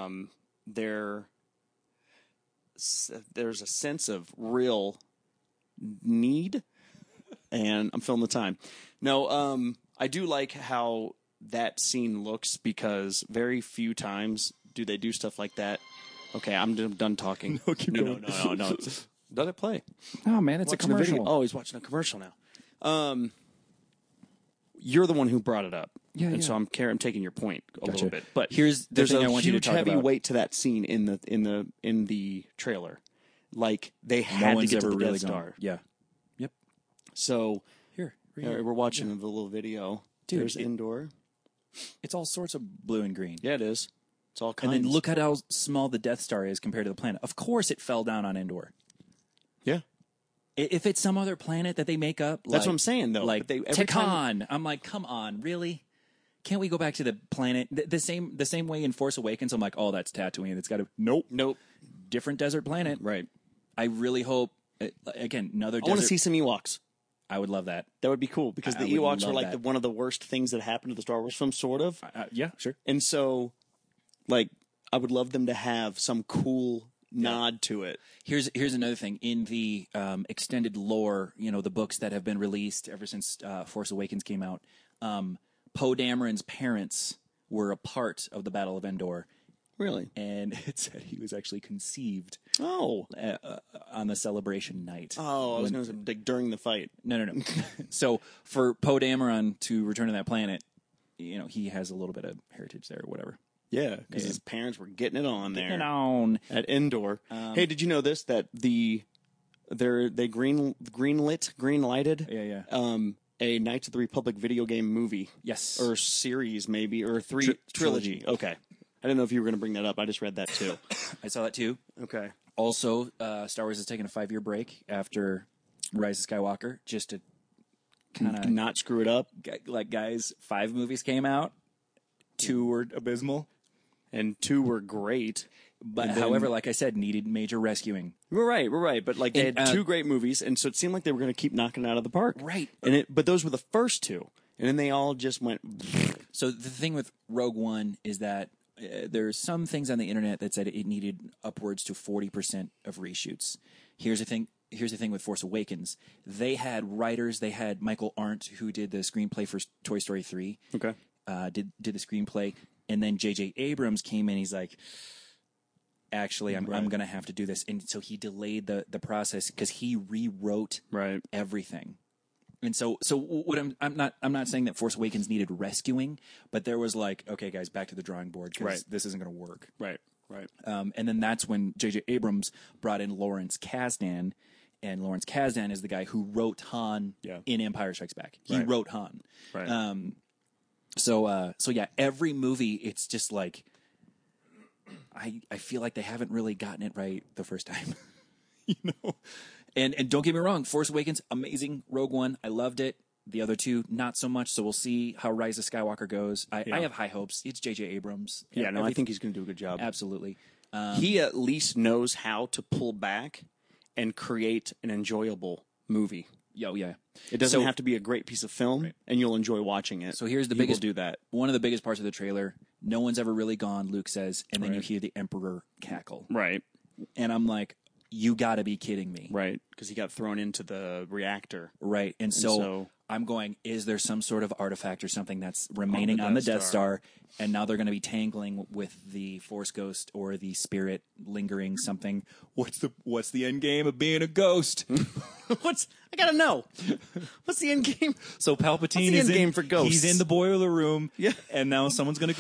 there's a sense of real need, and I'm filling the time. No, I do like how that scene looks because very few times do they do stuff like that. Okay, I'm done talking. No. Let it play. Oh man, it's Watching the video. Oh, he's watching a commercial now. You're the one who brought it up. Yeah, and yeah. so I'm taking your point a little bit. But Here's the there's thing a I want you to huge talk heavy about. weight to that scene in the trailer. Like they No had to one's get to ever the really Death Star. gone. Yeah. Yep. So Here. we're watching the little video. Dude, There's Endor. It's all sorts of blue and green. Yeah, it is. It's all And kinds. then look at how small the Death Star is compared to the planet. Of course it fell down on Endor. Yeah. If it's some other planet that they make up, That's what I'm saying, though. Like But every time- Titan, I'm like, come on, really? Can't we go back to the planet the same way in Force Awakens? I'm like, oh, that's Tatooine. It's got to Nope. different desert planet. Right. I really hope again another. I want to desert- see some Ewoks. I would love that. That would be cool because I the would Ewoks were love like that. one of the worst things that happened to the Star Wars film, sort of. Yeah, sure. And so, like, I would love them to have some cool nod to it. Here's another thing in the extended lore. You know, the books that have been released ever since Force Awakens came out. Poe Dameron's parents were a part of the Battle of Endor, Really? and it said he was actually conceived Oh. on the celebration night. Oh, I was going to say like, during the fight. No. So for Poe Dameron to return to that planet, you know, he has a little bit of heritage there or whatever. Yeah, because his parents were getting it on there Get on. at Endor. Hey, did you know this? That they green-lighted Yeah. a Knights of the Republic video game movie. Yes. Or series, maybe, or Trilogy. trilogy. Okay. I didn't know if you were going to bring that up. I just read that too. I saw that too. Okay. Also, Star Wars has taken a 5-year break after Rise of Skywalker, just to kind of Not screw it up. like, guys, 5 movies came out, 2 were abysmal. And 2 were great. But And then- however, like I said, needed major rescuing. We're right. But like they And, had 2 great movies, and so it seemed like they were going to keep knocking it out of the park. Right. But those were the first 2, and then they all just went. So the thing with Rogue One is that there's some things on the internet that said it needed upwards to 40% of reshoots. Here's the thing with Force Awakens. They had writers. They had Michael Arndt, who did the screenplay for Toy Story 3. Okay. Did the screenplay, and then J.J. Abrams came in. He's like, actually, I'm going to have to do this, and so he delayed the process because he rewrote Right. everything. And so what I'm not saying that Force Awakens needed rescuing, but there was like, okay, guys, back to the drawing board because Right. this isn't going to work. Right. And then that's when J.J. Abrams brought in Lawrence Kasdan, and Lawrence Kasdan is the guy who wrote Han in Empire Strikes Back. He Right. wrote Han. Right. So yeah, every movie, it's just like I feel like they haven't really gotten it right the first time. And don't get me wrong, Force Awakens, amazing. Rogue One, I loved it. The other two, not so much. So we'll see how Rise of Skywalker goes. I have high hopes. It's J.J. Abrams. Yeah, no, I think he's going to do a good job. Absolutely. He at least knows how to pull back and create an enjoyable movie. Yeah. It doesn't have to be a great piece of film, and you'll enjoy watching it. So here's the He biggest. will do that. One of the biggest parts of the trailer. No one's ever really gone, Luke says, and then you hear the Emperor cackle. Right. And I'm like, you got to be kidding me. Right. Because he got thrown into the reactor. Right. And so I'm going, is there some sort of artifact or something that's remaining on the Death Star? And now they're going to be tangling with the Force Ghost or the Spirit lingering something. What's the end game of being a ghost? I gotta know. What's the end game? So Palpatine the is end game for ghosts? He's in the boiler room. Yeah. And now someone's going to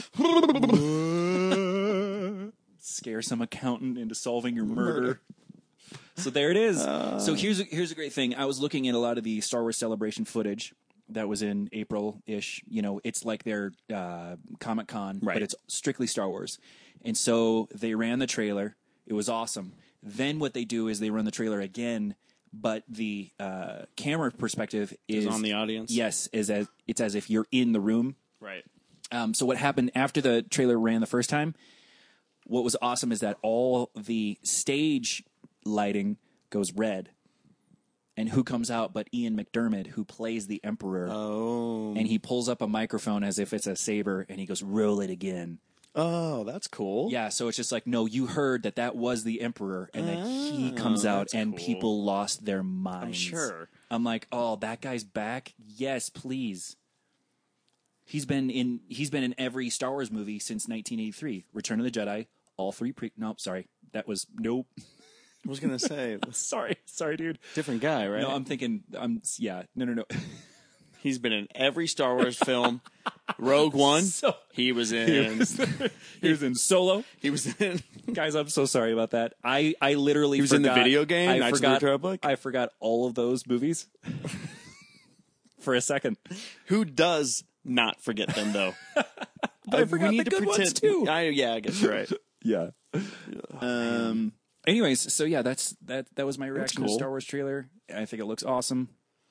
scare some accountant into solving your murder. So there it is. So here's a great thing. I was looking at a lot of the Star Wars Celebration footage that was in April-ish. It's like their Comic-Con, Right. but it's strictly Star Wars. And so they ran the trailer. It was awesome. Then what they do is they run the trailer again, but the camera perspective is on the audience? Yes, it's as if you're in the room. Right. So what happened after the trailer ran the first time, what was awesome is that all the stage lighting goes red. And who comes out but Ian McDermott, who plays the Emperor. Oh. And he pulls up a microphone as if it's a saber, and he goes, roll it again. Oh, that's cool. Yeah, so it's just like, no, you heard that was the Emperor, and then he comes out, and cool. people lost their minds. I'm sure. I'm like, oh, that guy's back? Yes, please. He's been in every Star Wars movie since 1983. Return of the Jedi, all three nope. I was gonna say, Sorry, dude. different guy, right? No, I'm thinking, no. He's been in every Star Wars film. Rogue One. He was in. He was in Solo. He was in. Guys, I'm so sorry about that. I literally He was in the video game, I Knights of the forgot, Republic? I forgot all of those movies for a second. Who does not forget them though? I forgot the good ones, too. I guess you're right. Yeah. Anyways, so yeah, that was my reaction to cool. Star Wars trailer. I think it looks awesome.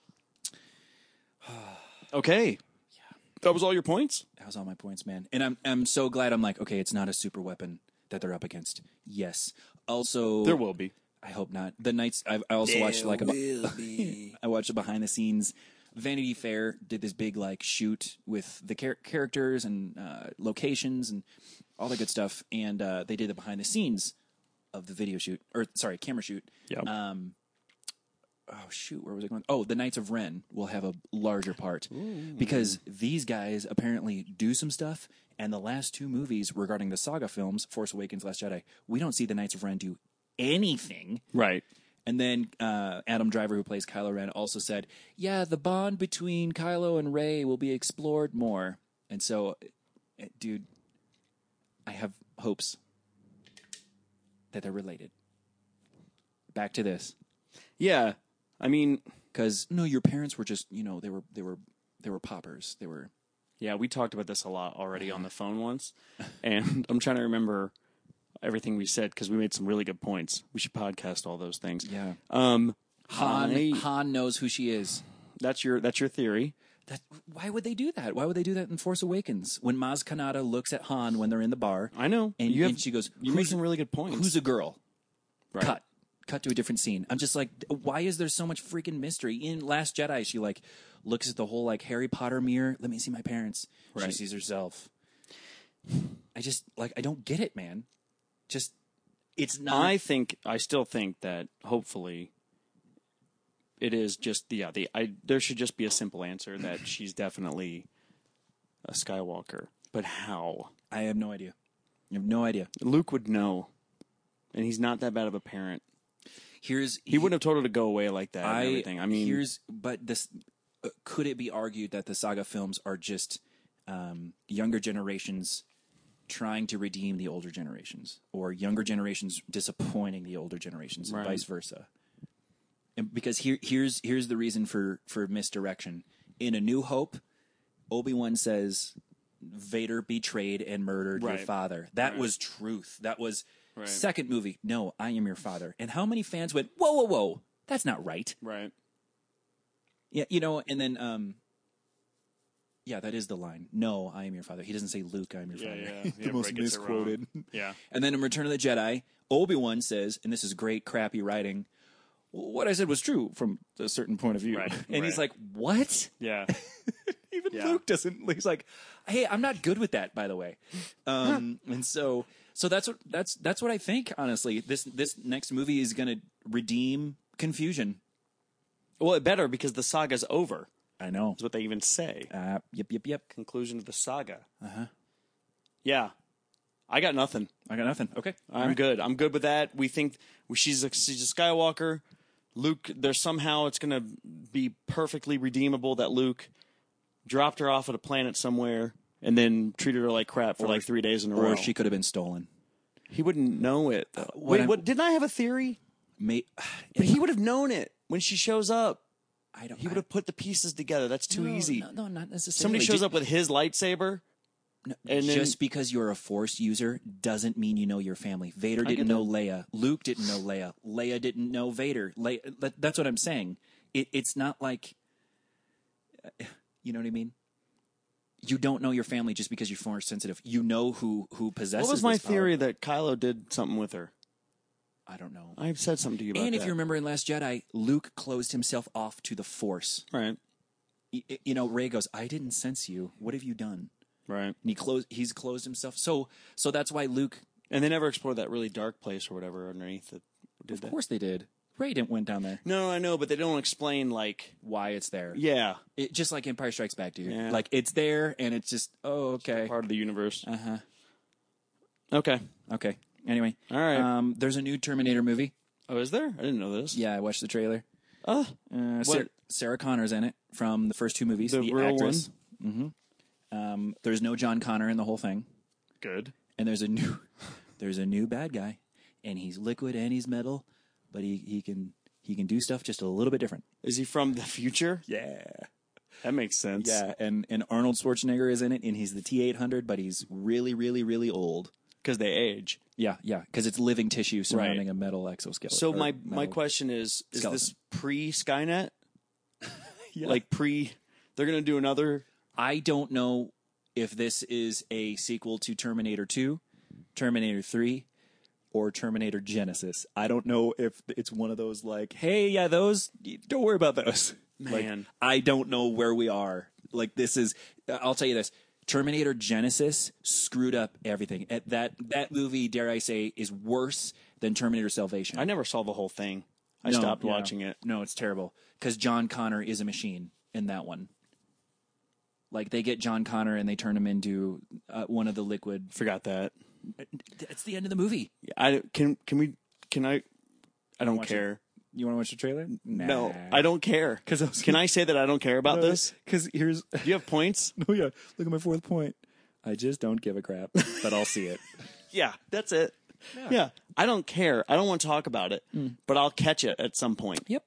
Okay. Yeah. That was all your points? That was all my points, man. And I'm so glad. I'm like, okay, it's not a super weapon that they're up against. Yes. Also, There will be. I hope not. The Knights. I also watched like I watched a behind the scenes. Vanity Fair did this big like shoot with the characters and locations and all the good stuff, and they did the behind the scenes of the camera shoot. Yeah. Oh shoot, where was I going? Oh, the Knights of Ren will have a larger part because these guys apparently do some stuff. And the last two movies regarding the saga films, Force Awakens, Last Jedi, we don't see the Knights of Ren do anything. Right. And then Adam Driver, who plays Kylo Ren, also said, "Yeah, the bond between Kylo and Rey will be explored more." And so, dude, I have hopes that they're related. Back to this. Yeah. I mean, because no, your parents were just they were poppers. They were. Yeah, we talked about this a lot already on the phone once, and I'm trying to remember everything we said because we made some really good points. We should podcast all those things. Yeah. Han knows who she is. That's your theory. Why would they do that? Why would they do that in Force Awakens? When Maz Kanata looks at Han when they're in the bar, I know, and she goes, "You make some really good points." Who's a girl? Right. Cut to a different scene. I'm just like, why is there so much freaking mystery? In Last Jedi, she like looks at the whole like Harry Potter mirror. Let me see my parents. Right. She sees herself. I don't get it, man. It's not. I still think that hopefully it is just there should just be a simple answer that she's definitely a Skywalker. But how? I have no idea. I have no idea. Luke would know, and he's not that bad of a parent. He wouldn't have told her to go away like that and everything. I mean, but this could it be argued that the saga films are just younger generations trying to redeem the older generations, or younger generations disappointing the older generations, and vice versa? And because here's the reason for misdirection. In A New Hope, Obi-Wan says, Vader betrayed and murdered your Right. father. That Right. was truth. That was Right. second movie. No, I am your father. And how many fans went, whoa, whoa, whoa, that's not right. Right. Yeah, and then yeah, that is the line. No, I am your father. He doesn't say Luke, I am your Yeah, father. yeah. The Everybody most gets it wrong. misquoted. Yeah. And then in Return of the Jedi, Obi-Wan says, and this is great crappy writing, what I said was true from a certain point of view. Right, And he's right. like, what? Yeah. Even Yeah. Luke doesn't. He's like, hey, I'm not good with that, by the way. And so that's what I think. Honestly, this next movie is going to redeem confusion. Well, it better because the saga's over. I know. Is what they even say. Yep. Conclusion of the saga. Yeah. I got nothing. I got nothing. Okay, I'm good. I'm good with that. We think she's a Skywalker. Luke, there's somehow it's going to be perfectly redeemable that Luke dropped her off at a planet somewhere and then treated her like crap for like 3 days in a row. Or she could have been stolen. He wouldn't know it. what I'm- Didn't I have a theory? But he would have known it when she shows up. I don't. He would have put the pieces together. That's too easy. No, not necessarily. Somebody shows up with his lightsaber. No, and then- just because you're a Force user doesn't mean you know your family. Vader didn't know Leia. Luke didn't know Leia. Leia didn't know Vader. That's what I'm saying. It's not like, you know what I mean? You don't know your family just because you're Force sensitive. You know who possesses. What was my this power. theory that Kylo did something with her? I don't know. I've said something to you about And that. if you remember in Last Jedi, Luke closed himself off to the Force. Right. Rey goes, "I didn't sense you. What have you done?" Right. And he's closed himself. So that's why Luke. And they never explored that really dark place or whatever underneath it. Did Of they? course they did. Rey went down there. No, I know, but they don't explain like. Why it's there. Yeah. Just like Empire Strikes Back, dude. Yeah. Like it's there and it's just okay. Part of the universe. Uh-huh. Okay. Okay. Anyway. All right. There's a new Terminator movie. Oh, is there? I didn't know this. Yeah, I watched the trailer. Oh, Sarah Connor's in it from the first two movies. The real actress. There's no John Connor in the whole thing. good. And there's a new bad guy, and he's liquid and he's metal, but he can do stuff just a little bit different. Is he from the future? Yeah. That makes sense. Yeah, and Arnold Schwarzenegger is in it, and he's the T-800, but he's really, really, really old. Because they age. Yeah, because it's living tissue surrounding a metal exoskeleton. So or my metal question is skeleton. this pre-Skynet? Yeah. Like they're going to do another... I don't know if this is a sequel to Terminator 2, Terminator 3, or Terminator Genesis. I don't know if it's one of those like, hey, yeah, those, don't worry about those. Man. Like, I don't know where we are. Like, this is, I'll tell you this. Terminator Genesis screwed up everything. That movie, dare I say, is worse than Terminator Salvation. I never saw the whole thing. I No, stopped yeah. watching it. No, it's terrible. Because John Connor is a machine in that one. Like, they get John Connor and they turn him into one of the liquid. Forgot that. It's the end of the movie. I don't Watch care. You want to watch the trailer? No, I don't care. Can I say that I don't care about this? Because here's. Do you have points? Oh, yeah. Look at my fourth point. I just don't give a crap, but I'll see it. Yeah, that's it. Yeah. I don't care. I don't want to talk about it, but I'll catch it at some point. Yep.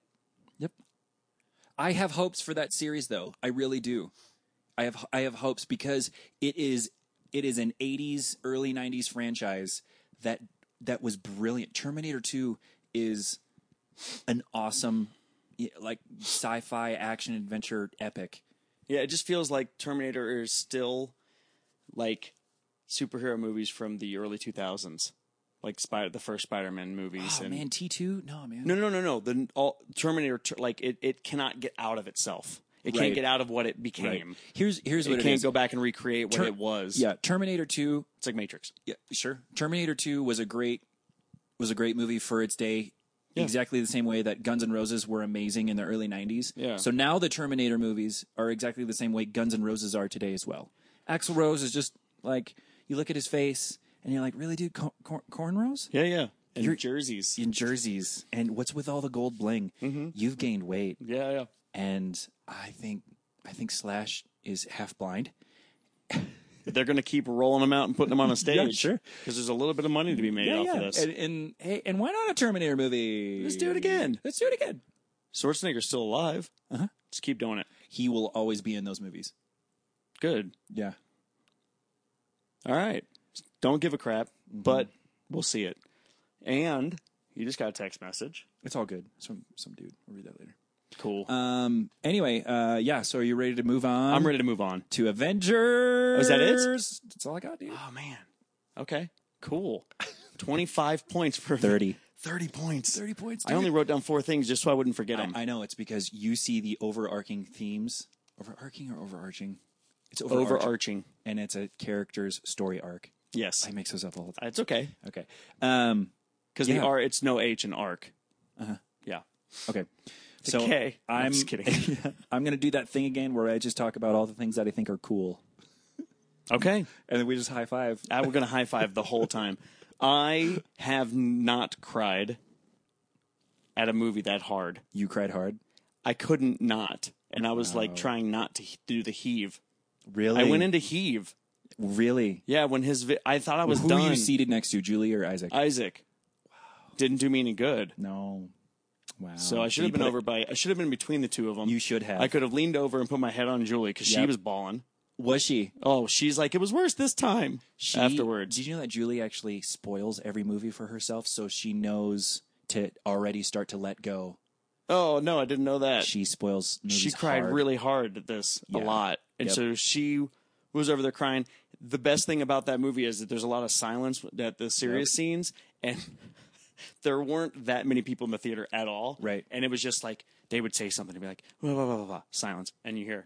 I have hopes for that series, though. I really do. I have hopes because it is an 80s, early 90s franchise that was brilliant. Terminator 2 is an awesome, like, sci-fi action adventure epic. Yeah, it just feels like Terminator is still like superhero movies from the early 2000s, like the first Spider-Man movies. Oh, and man, T2? No, man. No. Terminator, like it cannot get out of itself. It Right. can't get out of what it became. Right. Here's what It it can't is. go back and recreate what it was. Yeah, Terminator 2. It's like Matrix. Yeah, sure. Terminator 2 was a great movie for its day. Yeah. Exactly the same way that Guns N' Roses were amazing in the early 90s. Yeah. So now the Terminator movies are exactly the same way Guns N' Roses are today as well. Axl Rose is just like, you look at his face and you're like, really, dude, cornrows? Yeah. And You're- jerseys. In jerseys. And what's with all the gold bling? Mm-hmm. You've gained weight. Yeah. And I think Slash is half blind. They're going to keep rolling them out and putting them on a stage. Yeah, sure. Because there's a little bit of money to be made off of this. And hey, and why not a Terminator movie? Let's do it again. Let's do it again. Schwarzenegger's still alive. Uh-huh. Just keep doing it. He will always be in those movies. Good. Yeah. All right. Don't give a crap, but we'll see it. And you just got a text message. It's all good. Some dude. We'll read that later. Cool. Anyway, yeah. So are you ready to move on? I'm ready to move on. to Avengers. Oh, is that it? That's all I got, dude. Oh, man. Okay. Cool. 25 points for 30. 30 points. 30 points, I only wrote down 4 things just so I wouldn't forget them. I know. It's because you see the overarching themes. Overarching or overarching? It's overarching. And it's a character's story arc. Yes. I mix those up all the time. It's okay. Okay. Because Yeah. the R, it's no H in arc. Yeah. Okay. It's So okay. I'm just kidding. I'm going to do that thing again where I just talk about all the things that I think are cool. Okay. And then we just high five. We're going to high five the whole time. I have not cried at a movie that hard. You cried hard? I couldn't not. And I was like trying not to do the heave. Really? I went into heave. Really? Yeah, when I thought I was Who done. were you seated next to, Julie or Isaac? Isaac. Wow. Didn't do me any good. No. Wow. So I should have been I should have been between the two of them. You should have. I could have leaned over and put my head on Julie because she Yep. was bawling. Was she? Oh, she's like, it was worse this time. Afterwards. Did you know that Julie actually spoils every movie for herself so she knows to already start to let go? Oh, no, I didn't know that. She spoils movies She cried hard. really hard at this a Yeah. lot. And Yep. so she was over there crying. The best thing about that movie is that there's a lot of silence at the serious scenes, and there weren't that many people in the theater at all. Right. And it was just like, they would say something and be like, blah, blah, blah, blah, blah, silence. And you hear,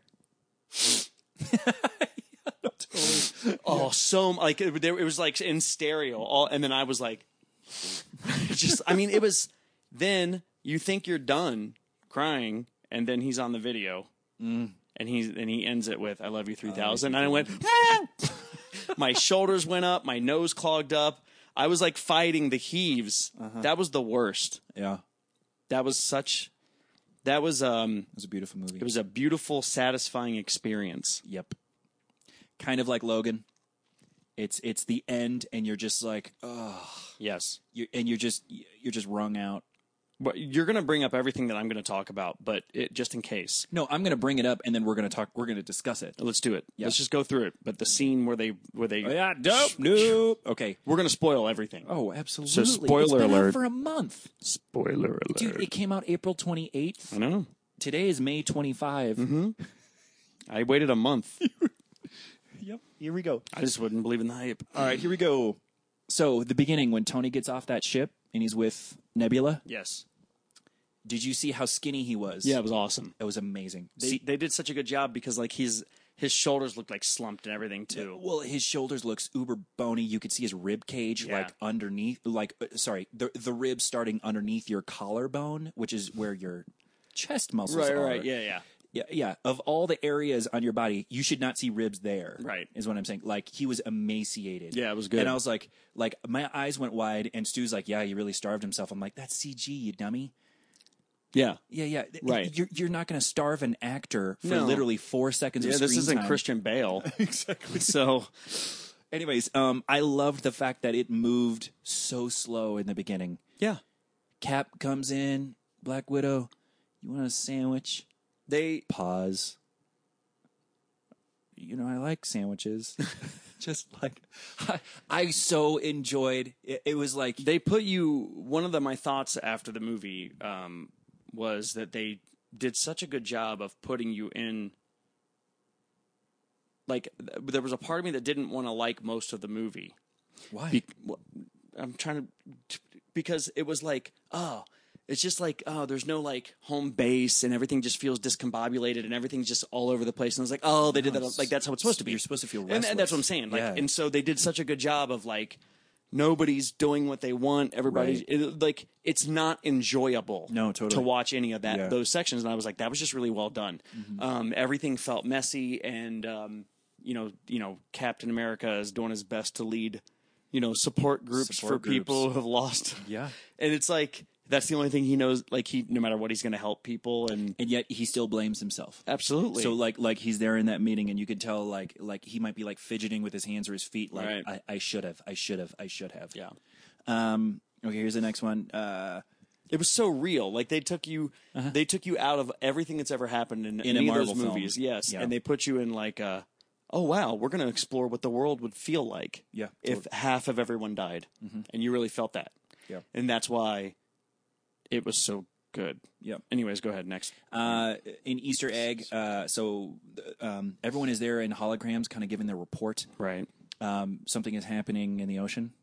oh, so like it was like in stereo. And then I was like, just, I mean, it was, then you think you're done crying, and then he's on the video. And he ends it with "I love you 3000," and I went. My shoulders went up, my nose clogged up. I was like fighting the heaves. That was the worst. Yeah. That was It was a beautiful movie. it was a beautiful, satisfying experience. Yep. Kind of like Logan. It's the end, and you're just like, oh, Yes. you're just wrung out. But you're going to bring up everything that I'm going to talk about, but just in case. No, I'm going to bring it up, and then we're going to discuss it. Let's do it. Yeah. Let's just go through it. But the scene where they Yeah, nope. Okay. we're going to spoil everything. Oh, absolutely. So, spoiler It's been alert. out for a month. Spoiler alert. Dude, it came out April 28th. I know. Today is May 25. I waited a month. Yep. Here we go. I just wouldn't believe in the hype. All right, here we go. So, the beginning, when Tony gets off that ship and he's with Nebula, Yes. did you see how skinny he was? Yeah, it was awesome. It was amazing. They did such a good job because like his shoulders looked like slumped and everything too. Well, his shoulders looks uber bony. You could see his rib cage Yeah. like underneath, the rib starting underneath your collarbone, which is where your chest muscles are. Right. Yeah. Yeah. Of all the areas on your body, you should not see ribs there. Right. Is what I'm saying. Like he was emaciated. Yeah, it was good. And I was like my eyes went wide, and Stu's like, yeah, he really starved himself. I'm like, that's CG, you dummy. Yeah. Yeah. Right. You're not going to starve an actor for No. literally 4 seconds of Yeah, screen this isn't time. Christian Bale. Exactly. So Anyways, I loved the fact that it moved so slow in the beginning. yeah. Cap comes in, Black Widow, you want a sandwich? They Pause. You know, I like sandwiches. Just like, I so enjoyed it. It was like, put you one of my thoughts after the movie was that they did such a good job of putting you in. Like there was a part of me that didn't want to like most of the movie. why? I'm trying to because it was like, oh, it's just like, oh, there's no like home base and everything just feels discombobulated and everything's just all over the place. And I was like, oh, they did that. Like that's how it's supposed to be. You're supposed to feel and restless. that's what I'm saying. Like, Yeah. and so they did such a good job of like, nobody's doing what they want. Everybody's Right. it's not enjoyable. No, totally. To watch any of that Yeah. those sections, and I was like, that was just really well done. Everything felt messy, and you know, Captain America is doing his best to lead, support groups for people who have lost. Yeah. And it's like that's the only thing he knows. Like no matter what, he's going to help people, and And yet he still blames himself. absolutely. So like he's there in that meeting, and you could tell like he might be like fidgeting with his hands or his feet. Like Right. I should have. yeah. Okay, here's the next one. It was so real. Like they took you out of everything that's ever happened in In any a of those Marvel film. movies. Yes, Yeah. and they put you in like a oh wow, we're going to explore what the world would feel like Yeah, if half of everyone died, and you really felt that. Yeah. And that's why it was so good. Yep. Anyways, go ahead next. In Easter egg, everyone is there in holograms, kind of giving their report. Right. Something is happening in the ocean.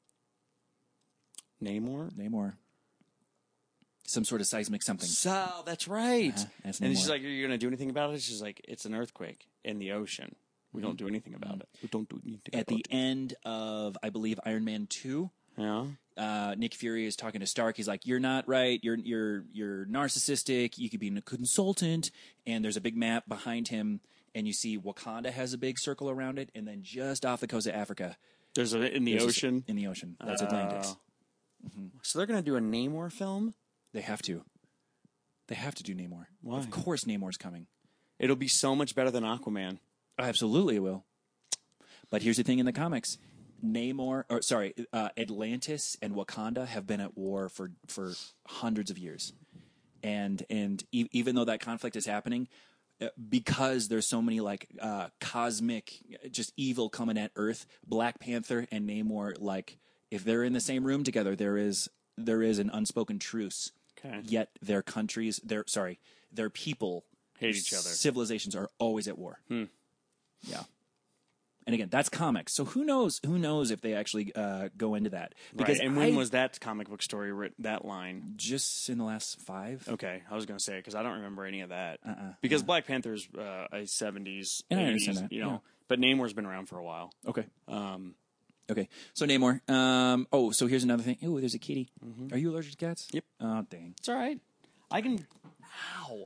Namor. Some sort of seismic something. So that's right. That's and Namor. she's like, "Are you going to do anything about it?" She's like, "It's an earthquake in the ocean. We don't do anything about it. We don't do anything." At the end of, I believe, Iron Man 2, yeah. Nick Fury is talking to Stark. He's like, "You're not right. You're narcissistic. You could be a consultant." And there's a big map behind him, and you see Wakanda has a big circle around it, and then just off the coast of Africa, There's in the ocean. In the ocean, that's Atlantis. So they're going to do a Namor film. They have to. They have to do Namor. Why? Of course, Namor's coming. It'll be so much better than Aquaman. Absolutely, it will. But here's the thing: in the comics, Atlantis and Wakanda have been at war for hundreds of years, and even though that conflict is happening, because there's so many cosmic just evil coming at Earth, Black Panther and Namor, if they're in the same room together, there is an unspoken truce. Okay. Yet their countries, their people Hate each other. Civilizations are always at war. Yeah. And again, that's comics. So who knows if they actually go into that. Because and when was that comic book story written, that line? Just in the last 5. Okay, I was going to say, because I don't remember any of that. Because Black Panther's a 70s, And 80s, I understand that, yeah. But Namor's been around for a while. Okay. Okay. So Namor. So here's another thing. Oh, there's a kitty. Are you allergic to cats? Yep. Oh, dang. It's all right. I can... Ow.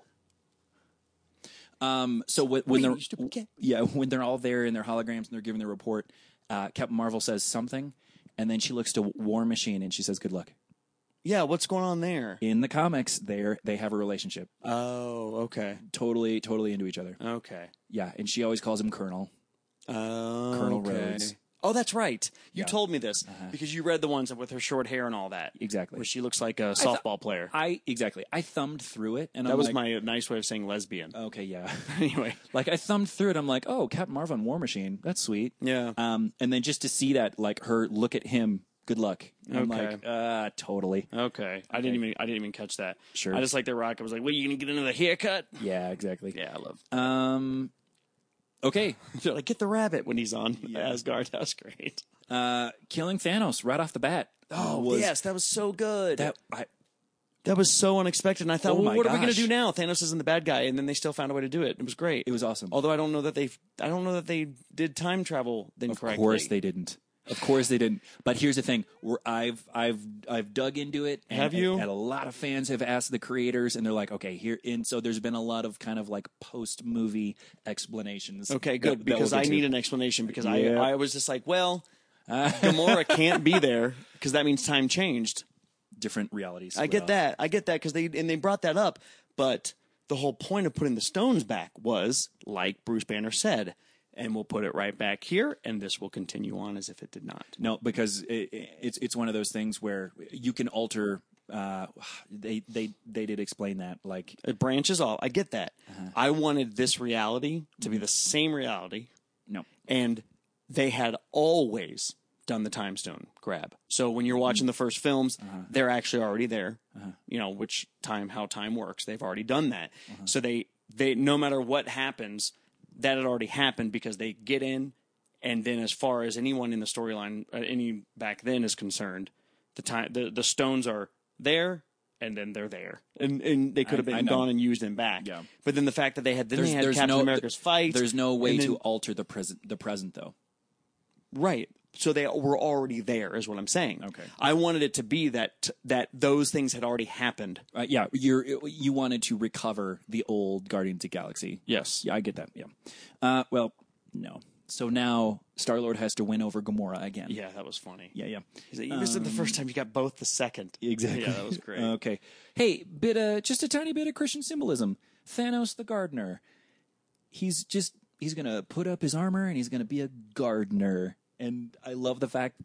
So when you stupid cat. when they're all there in their holograms and they're giving their report, Captain Marvel says something, and then she looks to War Machine and she says, "Good luck." Yeah, what's going on there? In the comics, they have a relationship. Oh, okay. Totally into each other. Okay. Yeah, and she always calls him Colonel. Colonel Rhodes. Oh, that's right. You Yeah. told me this because you read the ones with her short hair and all that. Exactly. Where she looks like a softball player. I thumbed through it, and That I'm was like, my nice way of saying lesbian. okay, yeah. Anyway. I thumbed through it. I'm like, oh, Captain Marvel and War Machine. That's sweet. Yeah. And then just to see that, her look at him. Good luck. I'm Okay. like, totally. Okay. I didn't even catch that. Sure. I just like the Rock. I was like, "What, you gonna get another haircut?" Yeah, exactly. Yeah, I love. Okay. They're like, "Get the rabbit" when he's on Asgard. That was great. Killing Thanos right off the bat. Yes, that was so good. That That was so unexpected. And I thought, Oh well, my what are we going to gosh. do now? Thanos isn't the bad guy, and then they still found a way to do it. It was great. it was awesome. Although I don't know that they did time travel then Of correctly. course they didn't. Of course they didn't. But here's the thing: I've dug into it. And, Have you? And a lot of fans have asked the creators, and they're like, okay, here. And so there's been a lot of kind of post movie explanations. Okay, good, that because we'll I get need to. an explanation because Yep. I was just like, well, Gamora can't be there because that means time changed. different realities. I get that because they brought that up, but the whole point of putting the stones back was, like Bruce Banner said, and we'll put it right back here, and this will continue on as if it did not. No, because it's one of those things where you can alter. They did explain that It branches off. I get that. Uh-huh. I wanted this reality to be the same reality, no. and they had always done the time stone grab. So when you're watching the first films, they're actually already there. You know, how time works. They've already done that. So they no matter what happens, that had already happened because they get in, and then as far as anyone in the storyline, any back then is concerned, the stones are there, and then they're there, and they could have I been know. gone and used them back. Yeah. But then the fact that they had There's Captain no- America's fight, There's no way and then- to alter the present though. right. So they were already there, is what I'm saying. Okay. I wanted it to be that those things had already happened. Yeah, you wanted to recover the old Guardians of the Galaxy. Yes. Yeah, I get that. Yeah. Well, no. So now Star-Lord has to win over Gamora again. Yeah, that was funny. Yeah. He's like, this isn't the first time you got both the second. Exactly. Yeah, that was great. Okay. Hey, just a tiny bit of Christian symbolism. Thanos the gardener. He's going to put up his armor and he's going to be a gardener. And I love the fact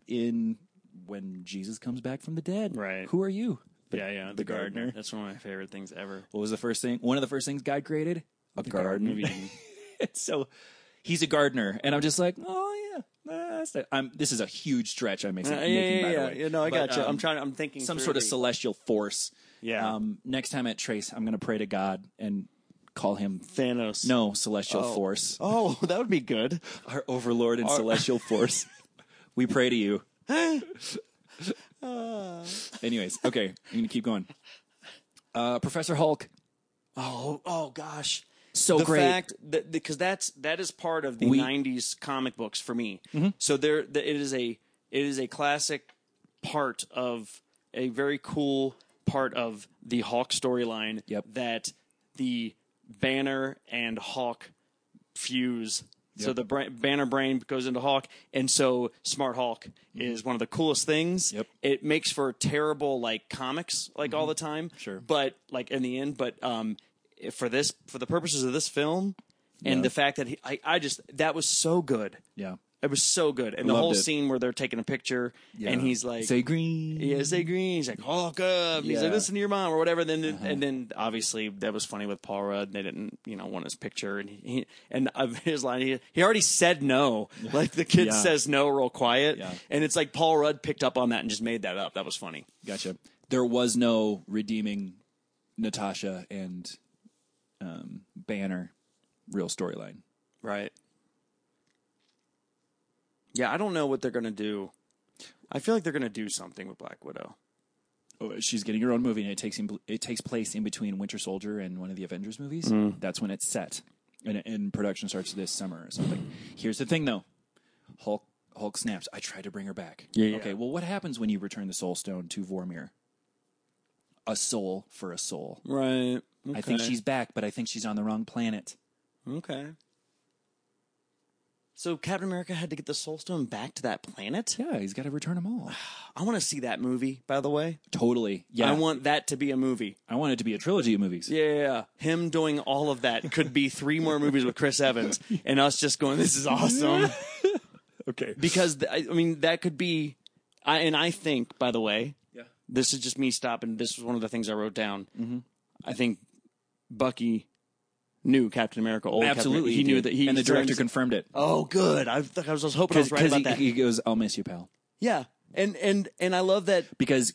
when Jesus comes back from the dead. Right. Who are you? Yeah, the gardener. That's one of my favorite things ever. What was the first thing? One of the first things God created? A garden. Maybe. So he's a gardener, and I'm just like, oh yeah. This is a huge stretch I'm making, by the way. Yeah, no, I got you. I'm thinking some through sort of celestial force. Yeah. Next time at Trace, I'm going to pray to God and call him Thanos. No, celestial force. Oh, that would be good. Our overlord and celestial force. We pray to you. Anyways, okay, I'm going to keep going. Professor Hulk. Oh gosh. So the great. fact that because that is part of the 90s comic books for me. So it is a classic part of a very cool part of the Hawk storyline. Yep. That the Banner and Hawk fuse. Yep. So the Banner brain goes into Hawk, and so Smart Hawk is one of the coolest things. Yep. It makes for terrible comics all the time. Sure. But in the end, for the purposes of this film, and the fact that that was so good. Yeah. It was so good. And the Loved whole it. scene where they're taking a picture and he's like, say green. yeah, say green. He's like, Hulk up. He's like, Yeah. listen to your mom or whatever. And then obviously that was funny with Paul Rudd. They didn't, want his picture. And his line, he already said no. Like the kid Yeah. says no real quiet. Yeah. And it's like Paul Rudd picked up on that and just made that up. That was funny. Gotcha. There was no redeeming Natasha and Banner real storyline. Right. Yeah, I don't know what they're going to do. I feel like they're going to do something with Black Widow. Oh, she's getting her own movie, and it takes place in between Winter Soldier and one of the Avengers movies. That's when it's set, and production starts this summer or something. Here's the thing, though: Hulk snaps. I tried to bring her back. Yeah. Okay. Well, what happens when you return the Soul Stone to Vormir? A soul for a soul. Right. Okay. I think she's back, but I think she's on the wrong planet. Okay. So Captain America had to get the Soul Stone back to that planet? Yeah, he's got to return them all. I want to see that movie, by the way. Totally. Yeah. I want that to be a movie. I want it to be a trilogy of movies. Yeah. Him doing all of that could be 3 more movies with Chris Evans and us just going, this is awesome. Okay. Because, that could be... I think, by the way, this is just me stopping. This was one of the things I wrote down. Mm-hmm. I think Bucky knew Captain America. Absolutely. He knew that and the director confirmed it. Oh, good. I was hoping I was right about that. He goes, I'll miss you, pal. Yeah. And I love that. Because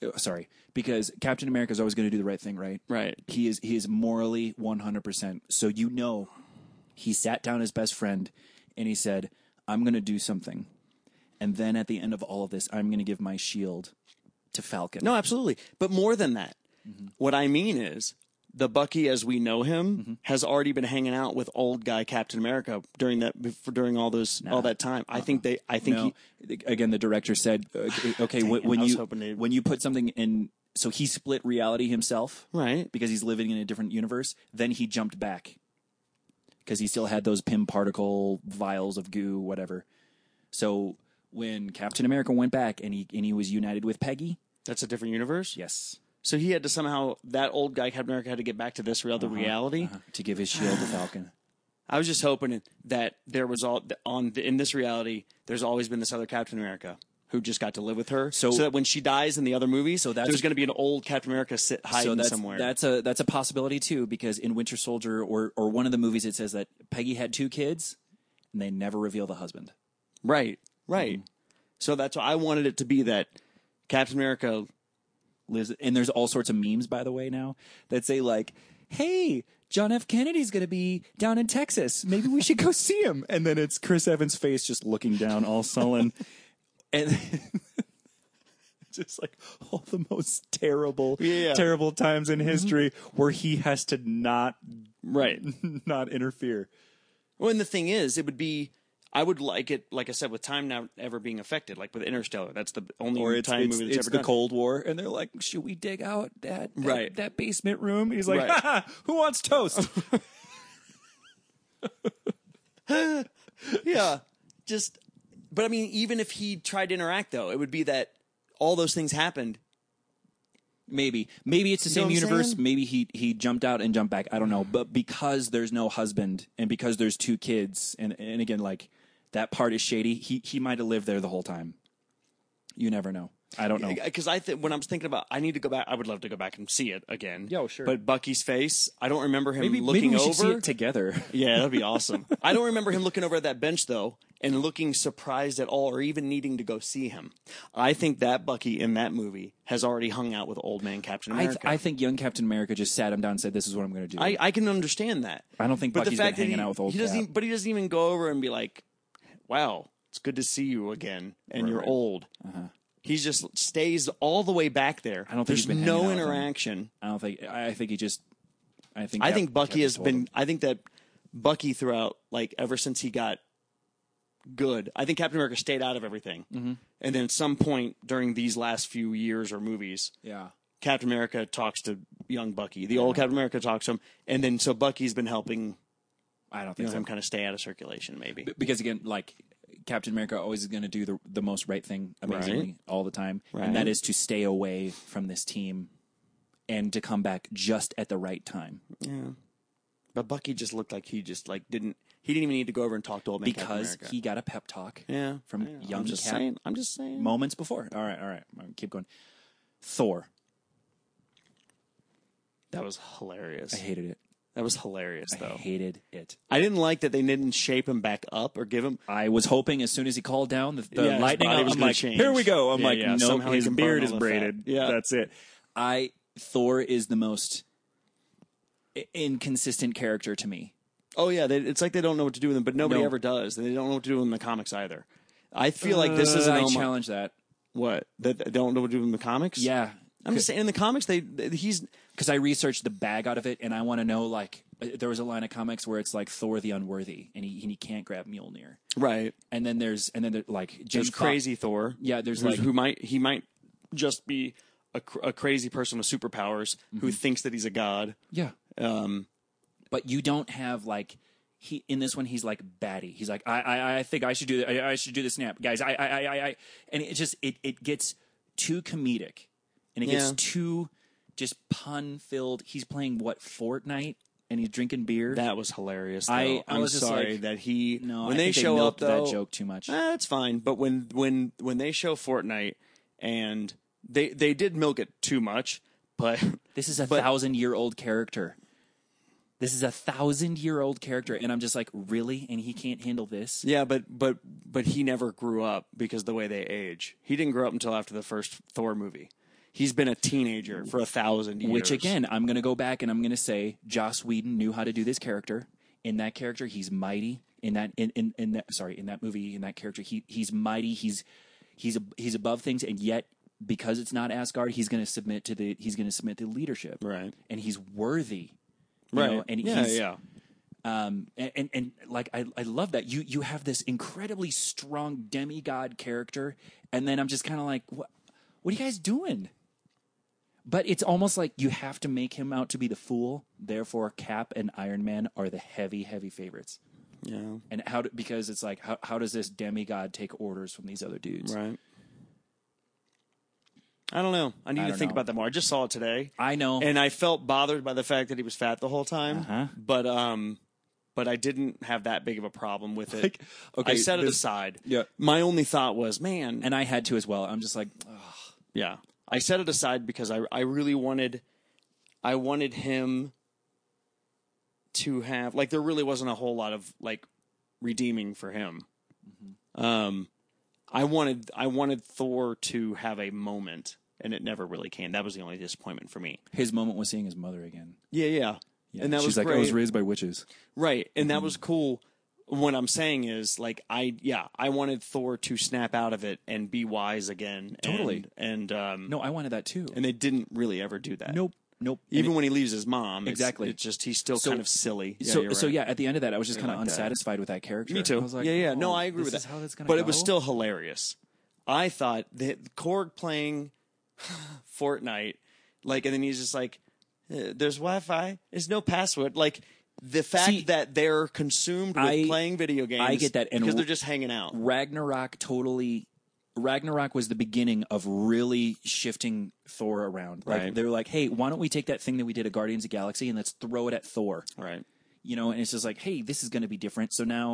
Captain America is always going to do the right thing, right? Right. He is morally 100%. So he sat down his best friend and he said, I'm going to do something. And then at the end of all of this, I'm going to give my shield to Falcon. No, absolutely. But more than that, what I mean is the Bucky as we know him has already been hanging out with old guy Captain America during all that time. Again, the director said, okay, when you put something in, so he split reality himself, right? Because he's living in a different universe. Then he jumped back because he still had those Pym particle vials of goo, whatever. So when Captain America went back and he was united with Peggy, that's a different universe. Yes. So he had to that old guy Captain America had to get back to this other reality to give his shield to Falcon. I was just hoping that there was in this reality, there's always been this other Captain America who just got to live with her, so that when she dies in the other movies, there's going to be an old Captain America hiding somewhere. That's a possibility too, because in Winter Soldier or one of the movies, it says that Peggy had 2 kids, and they never reveal the husband. Right. So that's why I wanted it to be that Captain America lives, and there's all sorts of memes, by the way, now that say like, "Hey, John F. Kennedy's going to be down in Texas. Maybe we should go see him." And then it's Chris Evans' face just looking down, all sullen, and just like all the most terrible times in history where he has to not interfere. Well, and the thing is, it would be. I would like it, like I said, with time now ever being affected, like with Interstellar. That's the only time movie that's it's ever the done. Cold War, and they're like, "Should we dig out that basement room?" He's like, Right. "Who wants toast?" Yeah, but I mean, even if he tried to interact, though, it would be that all those things happened. Maybe it's the same what I'm universe. saying? Maybe he jumped out and jumped back. I don't know, but because there's no husband and because there's 2 kids, and again, like that part is shady. He might have lived there the whole time. You never know. I don't know. Because when I was thinking about, I need to go back. I would love to go back and see it again. Yeah, sure. But Bucky's face, I don't remember him Maybe looking we over. should see it together. Yeah, that'd be awesome. I don't remember him looking over at that bench though and looking surprised at all, or even needing to go see him. I think that Bucky in that movie has already hung out with old man Captain America. I think young Captain America just sat him down and said, "This is what I'm going to do." I can understand that. I don't think But Bucky's the fact been that hanging out with old he doesn't Cap. even, but he doesn't even go over and be like, "Wow, it's good to see you again," and you're Right. old. He just stays all the way back there. I don't think There's he's been no hanging out with him. interaction. I think he just. I think Bucky Cap has told been. him. I think that Bucky throughout, like ever since he got good, I think Captain America stayed out of everything. Mm-hmm. And then at some point during these last few years or movies, Yeah. Captain America talks to young Bucky. The old Captain America talks to him, and then so Bucky's been helping I don't think so. him kind of stay out of circulation, maybe. Because again, like Captain America always is going to do the most right thing amazingly all the time, and that is to stay away from this team and to come back just at the right time. Yeah. But Bucky just looked like he just like didn't even need to go over and talk to old man Captain Because America. he got a pep talk from young I'm just Cap saying. I'm just saying. moments before. All right. Keep going. Thor. That was hilarious. I hated it. That was hilarious, though. I hated it. I didn't like that they didn't shape him back up or give him. I was hoping as soon as he called down the Yeah, his lightning, body was I'm gonna like, change. here we go. I'm Yeah, like, yeah. no, Somehow he his can beard burn is all the fat. braided. Yeah. That's it. Thor is the most inconsistent character to me. Oh yeah, it's like they don't know what to do with him, but nobody No. ever does. They don't know what to do in the comics either. I feel like this is an I almost challenge that. what that they don't know what to do in the comics. Yeah. I'm just saying in the comics he's Because I researched the bag out of it, and I want to know, like, there was a line of comics where it's like Thor the Unworthy, and he can't grab Mjolnir. right. And then there's like Jim There's crazy Thor. Yeah, there's who's- like he might just be a crazy person with superpowers who thinks that he's a god. yeah. Um, But you don't have like he in this one. He's like batty. He's like I think I should do I should do the snap, guys. I and it just it gets too comedic, and it gets Yeah. too just pun filled. He's playing what Fortnite, and he's drinking beer. that was hilarious. Though. I I'm was just sorry like, that he no, when I they think show up milked though that joke too much. That's fine. But when they show Fortnite and they did milk it too much, but This is a 1,000-year-old character. This is a 1,000-year-old character, and I'm just like, really? And he can't handle this? yeah, but he never grew up because of the way they age. He didn't grow up until after the first Thor movie. He's been a teenager for 1,000 years. Which again, I'm going to go back and I'm going to say Joss Whedon knew how to do this character. In that character, he's mighty. In that movie, in that character, he's mighty. He's above things, and yet because it's not Asgard, he's going to submit to leadership. Right. And he's worthy. You right? know, and yeah, he's, yeah. And like I love that you have this incredibly strong demigod character, and then I'm just kind of like, what are you guys doing? But it's almost like you have to make him out to be the fool. Therefore, Cap and Iron Man are the heavy favorites. Yeah. And because it's like how does this demigod take orders from these other dudes? Right. I don't know. I need to don't think know. about that more. I just saw it today. I know. And I felt bothered by the fact that he was fat the whole time. Uh-huh. But I didn't have that big of a problem with it. Like, okay, I set it this- aside. Yeah. My only thought was, man. And I had to as well. I'm just like, ugh. Yeah. I set it aside because I really wanted him to have, like, there really wasn't a whole lot of, like, redeeming for him. Mm-hmm. I wanted Thor to have a moment, and it never really came. That was the only disappointment for me. His moment was seeing his mother again. Yeah, yeah. Yeah. And that She's was like, great. I was raised by witches. Right, and that was cool. What I'm saying is, like, I wanted Thor to snap out of it and be wise again. Totally. And No, I wanted that too. and they didn't really ever do that. Nope. Even when he leaves his mom, Exactly. it's just he's still kind of silly. Yeah, So you're so right. yeah, at the end of that, I was just kind of like that. unsatisfied with that character. Me too. I was like, yeah. oh, No, I agree this with is that. how that's gonna But go? it was still hilarious. I thought that Korg playing Fortnite, like, and then he's just like, "There's Wi-Fi. There's no password." Like the fact that they're consumed with playing video games. I get that, and because they're just hanging out. Ragnarok was the beginning of really shifting Thor around. Like, Right. they were like, hey, why don't we take that thing that we did at Guardians of the Galaxy and let's throw it at Thor? Right. You know, and it's just like, hey, this is going to be different. So now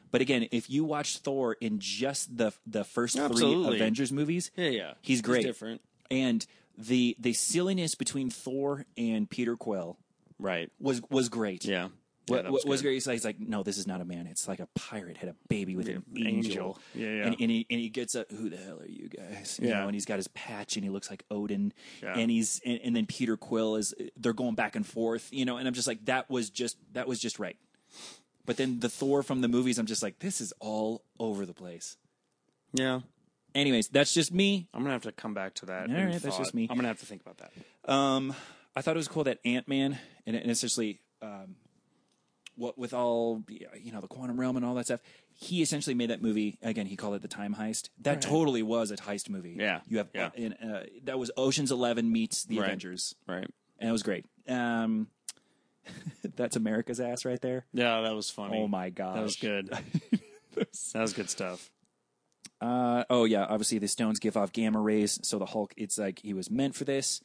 But again, if you watch Thor in just the first Absolutely. 3 Avengers movies, Yeah. he's great. He's different. And the silliness between Thor and Peter Quill Right. was great. Yeah. What was great? He's like, no, this is not a man. It's like a pirate had a baby with an angel. Yeah. And he gets up. Who the hell are you guys? You Yeah. know, and he's got his patch, and he looks like Odin. Yeah. And then Peter Quill is. They're going back and forth. You know, and I'm just like, that was just right. But then the Thor from the movies, I'm just like, this is all over the place. Yeah. Anyways, that's just me. I'm gonna have to come back to that. All in right, that's thought. just me. I'm gonna have to think about that. I thought it was cool that Ant-Man, and essentially, what with all the quantum realm and all that stuff, he essentially made that movie. Again, he called it the Time Heist. That totally was a heist movie. Yeah, you have yeah. That was Ocean's 11 meets the Right. Avengers, Right. and it was great. That's America's ass right there. Yeah, that was funny. Oh my gosh, that was good. That was good stuff. Oh yeah, obviously the stones give off gamma rays, so the Hulk, it's like he was meant for this.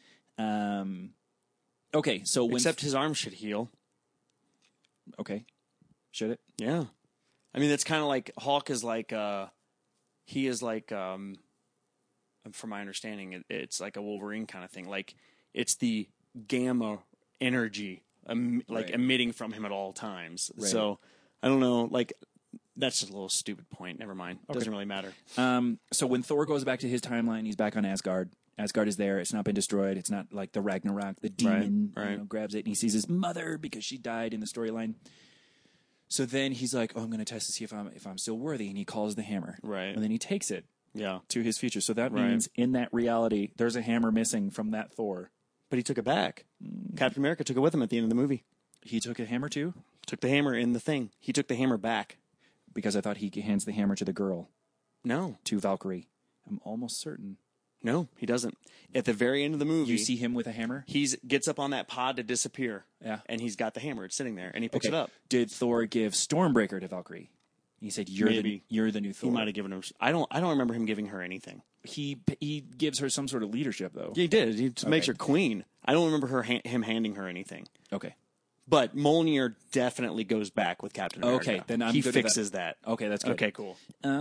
Okay, so when Except his arm should heal. okay, should it? Yeah. I mean, it's kind of like Hulk is like he is like from my understanding, it's like a Wolverine kind of thing. Like it's the gamma energy Right. emitting from him at all times. Right. So I don't know, like that's just a little stupid point. Never mind. Doesn't really matter. So when Thor goes back to his timeline, he's back on Asgard. Asgard is there. It's not been destroyed. It's not like the Ragnarok. The demon Right. grabs it and he sees his mother because she died in the storyline. So then he's like, "Oh, I'm going to test to see if I'm still worthy." And he calls the hammer. Right. And then he takes it Yeah. to his future. So that Right. means in that reality, there's a hammer missing from that Thor. But he took it back. Captain America took it with him at the end of the movie. He took a hammer too, Took the hammer in the thing. He took the hammer back. because I thought he hands the hammer to the girl, No. to Valkyrie. I'm almost certain. No, he doesn't. At the very end of the movie, You see him with a hammer? he gets up on that pod to disappear. Yeah. And he's got the hammer. It's sitting there, and he picks it up. Did Thor give Stormbreaker to Valkyrie? He said, "You're Maybe. the new He Thor." might have given her. I don't remember him giving her anything. He gives her some sort of leadership, though. He did. He makes her queen. I don't remember him handing her anything. Okay. But Mjolnir definitely goes back with Captain America. Okay, then I'm he good with fixes that. Okay, that's good. Okay, cool.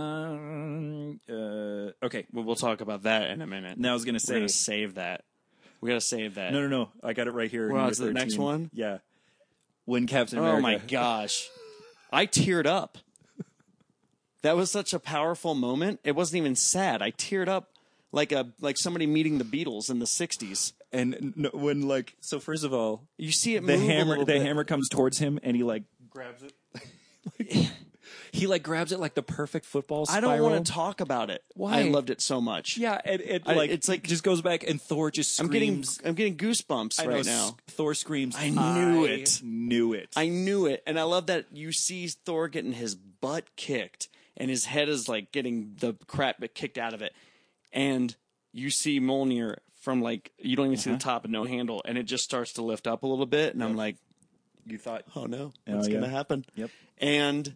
Okay. Well, we'll talk about that in a minute. Now I was gonna We're gonna say save that. We gotta save that. no. I got it right here. Well, number it's the next 13. one? Yeah. When Captain America. Oh my gosh, I teared up. That was such a powerful moment. It wasn't even sad. I teared up like somebody meeting the Beatles in the '60s. And when so first of all, You see it the move a hammer little the bit. hammer comes towards him and he grabs it. He grabs it like the perfect football I spiral. don't want to talk about it. Why? I loved it so much. Yeah, and it's like- just goes back and Thor just screams. I'm getting goosebumps I know, right now. Thor screams. I knew it. Knew it. I knew it, and I love that you see Thor getting his butt kicked, and his head is getting the crap kicked out of it, and you see Mjolnir from you don't even see the top and no handle, and it just starts to lift up a little bit, and I'm like, You thought. oh no, Oh, what's yeah. gonna happen? Yep. And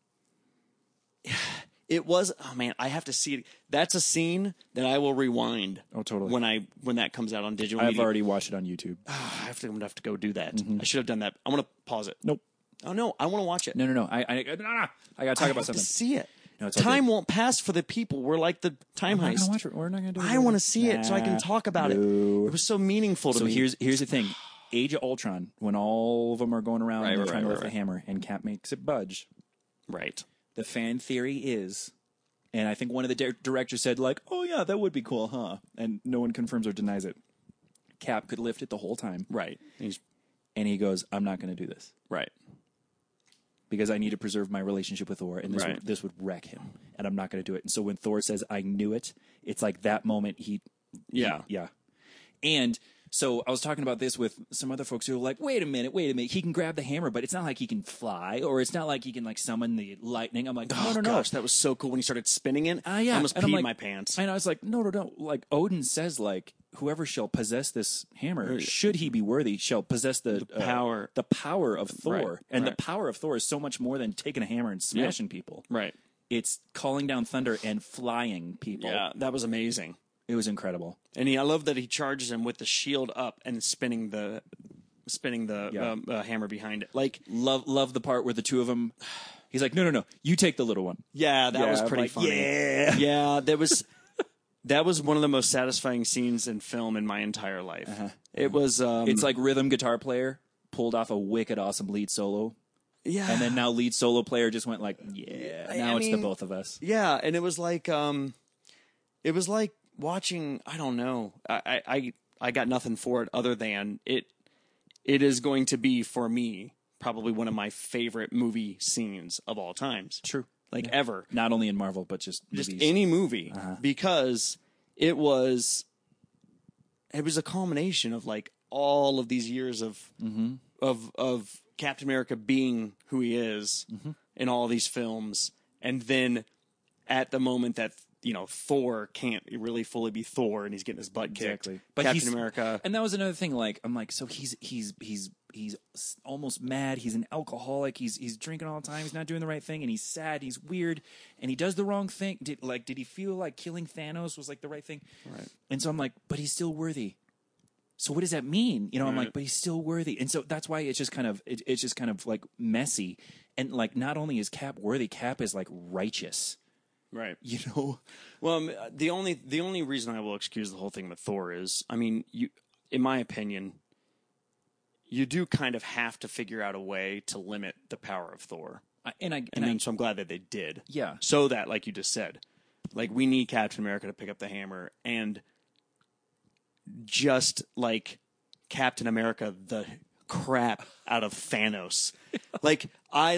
it was, oh man, I have to see it. That's a scene that I will rewind. Oh, totally. When that comes out on digital I've media. already watched it on YouTube. I'm gonna have to go do that. I should have done that. I want to pause it. Nope. Oh no, I want to watch it. No. I got to talk I about have something. to see it. No, it's all Time good. won't pass for the people. We're like the time We're not heist. gonna watch it. We're not going to do it. I want to see it so I can talk about it. No. It was so meaningful to So me. here's the thing. Age of Ultron, when all of them are going around and they're trying to lift the right. hammer, and Cap makes it budge. right. The fan theory is, and I think one of the directors said, "Oh yeah, that would be cool, huh?" And no one confirms or denies it. Cap could lift it the whole time, Right. He's and he goes, "I'm not going to do this right. because I need to preserve my relationship with Thor, and Right. this would wreck him, and I'm not going to do it." And so when Thor says, "I knew it," it's like that moment. Yeah. Yeah. And so I was talking about this with some other folks who were like, wait a minute. He can grab the hammer, but it's not like he can fly, or it's not like he can summon the lightning. I'm like, Oh no. gosh, that was so cool when he started spinning it. Yeah. I almost And I'm peed like- my pants. And I was like, no. Odin says whoever shall possess this hammer, should he be worthy, shall possess the power. the power of Thor. Right, And right. the power of Thor is so much more than taking a hammer and smashing people. Right. It's calling down thunder and flying people. Yeah, that was amazing. It was incredible. And I love that he charges him with the shield up and spinning the Yeah. hammer behind it. Love the part where the two of them He's like, no, you take the little one. Yeah, that was I'm pretty like, funny. Yeah. Yeah, that was one of the most satisfying scenes in film in my entire life. It was It's like rhythm guitar player pulled off a wicked awesome lead solo. yeah. And then now lead solo player just went like, yeah, now it's the mean, both of us. Yeah, and it was like watching, I don't know. I got nothing for it other than it is going to be for me probably one of my favorite movie scenes of all times. True. Like ever. Not only in Marvel, but just movies. Any movie because it was a culmination of like all of these years of Captain America being who he is in all these films, and then at the moment that Thor can't really fully be Thor and he's getting his butt kicked. Exactly. But Captain America, and that was another thing. Like I'm like, so he's almost mad. He's an alcoholic. He's drinking all the time. He's not doing the right thing, and he's sad. He's weird, and he does the wrong thing. Did he feel like killing Thanos was like the right thing? Right. And so I'm like, but he's still worthy. So what does that mean? I'm like, but he's still worthy. And so that's why it's just kind of it's just kind of like messy. And like not only is Cap worthy, Cap is like righteous. right? Well, The only reason I will excuse the whole thing with Thor is, I mean, in my opinion, you do kind of have to figure out a way to limit the power of Thor. So I'm glad that they did. Yeah. So that, like you just said, like we need Captain America to pick up the hammer, and just like Captain America, the crap out of Thanos. Like I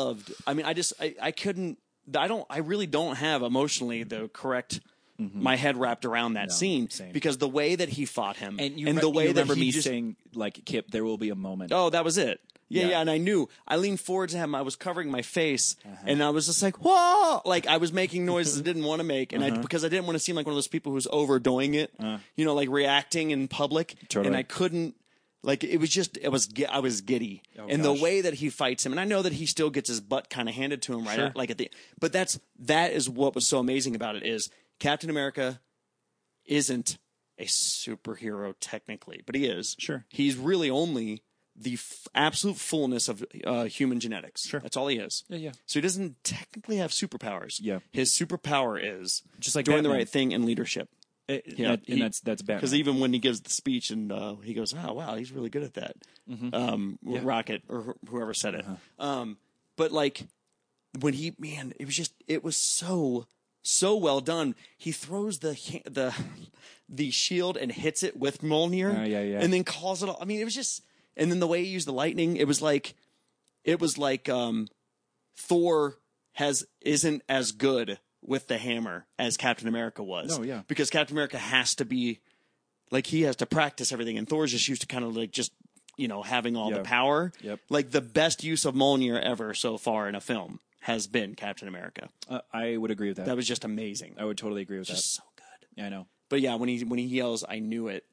really don't have emotionally the correct my head wrapped around that scene same. because the way that he fought him and the way you that remember he me just, saying like, Kip, there will be a moment. oh, that was it. Yeah, Yeah. and I knew. I leaned forward to him. I was covering my face, and I was just like, "Whoa!" Like I was making noises I didn't want to make, and because I didn't want to seem like one of those people who's overdoing it, like reacting in public, Totally. and I couldn't. Like it was just, I was giddy, and gosh. the way that he fights him, and I know that he still gets his butt kind of handed to him right, like at the. But that is what was so amazing about it is Captain America isn't a superhero technically, but he is. Sure. He's really only the absolute fullness of human genetics. Sure. That's all he is. Yeah. So he doesn't technically have superpowers. Yeah. His superpower is Just like doing the Batman. right thing and leadership. And that's Batman. Because even when he gives the speech and he goes, "Oh wow, he's really good at that." Rocket or whoever said it. But like when it was so well done. He throws the shield and hits it with Mjolnir. Yeah. And then calls it. I mean, it was just. And then the way he used the lightning, it was like Thor isn't as good with the hammer as Captain America was. Oh, yeah. Because Captain America has to be like he has to practice everything, and Thor's just used to kind of like just having all the power. Yep. Like the best use of Mjolnir ever so far in a film has been Captain America. I would agree with that. That was just amazing. I would totally agree with Just so good. that. Yeah, I know. But yeah, when he yells, I knew it.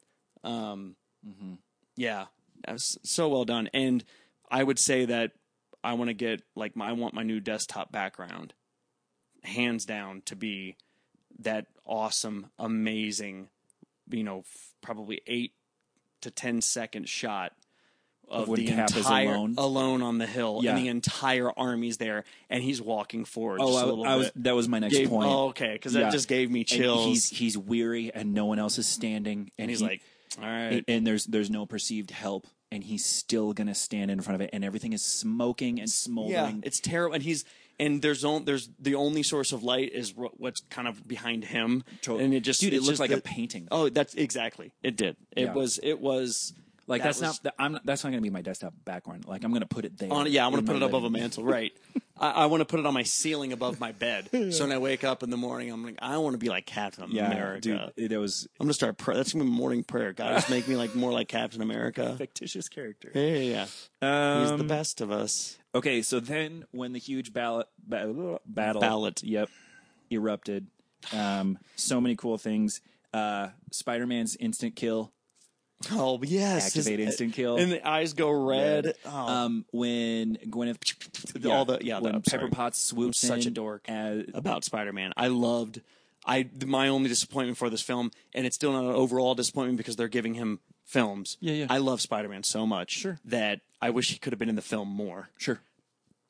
Yeah, that was so well done. And I would say that I want to get I want my new desktop background, hands down, to be that awesome, amazing, probably 8 to 10 second shot of when the Cap is entire alone? on the hill, Yeah. and the entire army's there, and he's walking forward. Oh, just a little bit. that was my next point. Oh, okay, because Yeah. that just gave me And chills. he's weary, and no one else is standing, And he's like, all right. and there's no perceived help, and he's still gonna stand in front of it, and everything is smoking and Yeah, smoldering. it's terrible. And there's the only source of light is what's kind of behind him, and it Dude, it it's looked just like a painting. Oh, that's exactly. It did. It Yeah. was Like that that's not gonna be my desktop background. Like I'm gonna put it there. I'm gonna in put my it above a living room. mantle. Right. I want to put it on my ceiling above my bed. So when I wake up in the morning, I'm like, I want to be like Captain Yeah, America. dude, it was I'm gonna start. That's gonna be morning prayer. God, just make me more like Captain America. fictitious character. Yeah. He's the best of us. Okay, so then when the huge battle, Ballot. erupted, so many cool things. Spider-Man's instant kill, Oh yes, activate instant kill, and the eyes go red. when Gwyneth, when Pepper Potts swoops such in a dork as, about Spider-Man. My only disappointment for this film, and it's still not an overall disappointment because they're giving him films. Yeah. I love Spider-Man so much Sure. that I wish he could have been in the film more. Sure.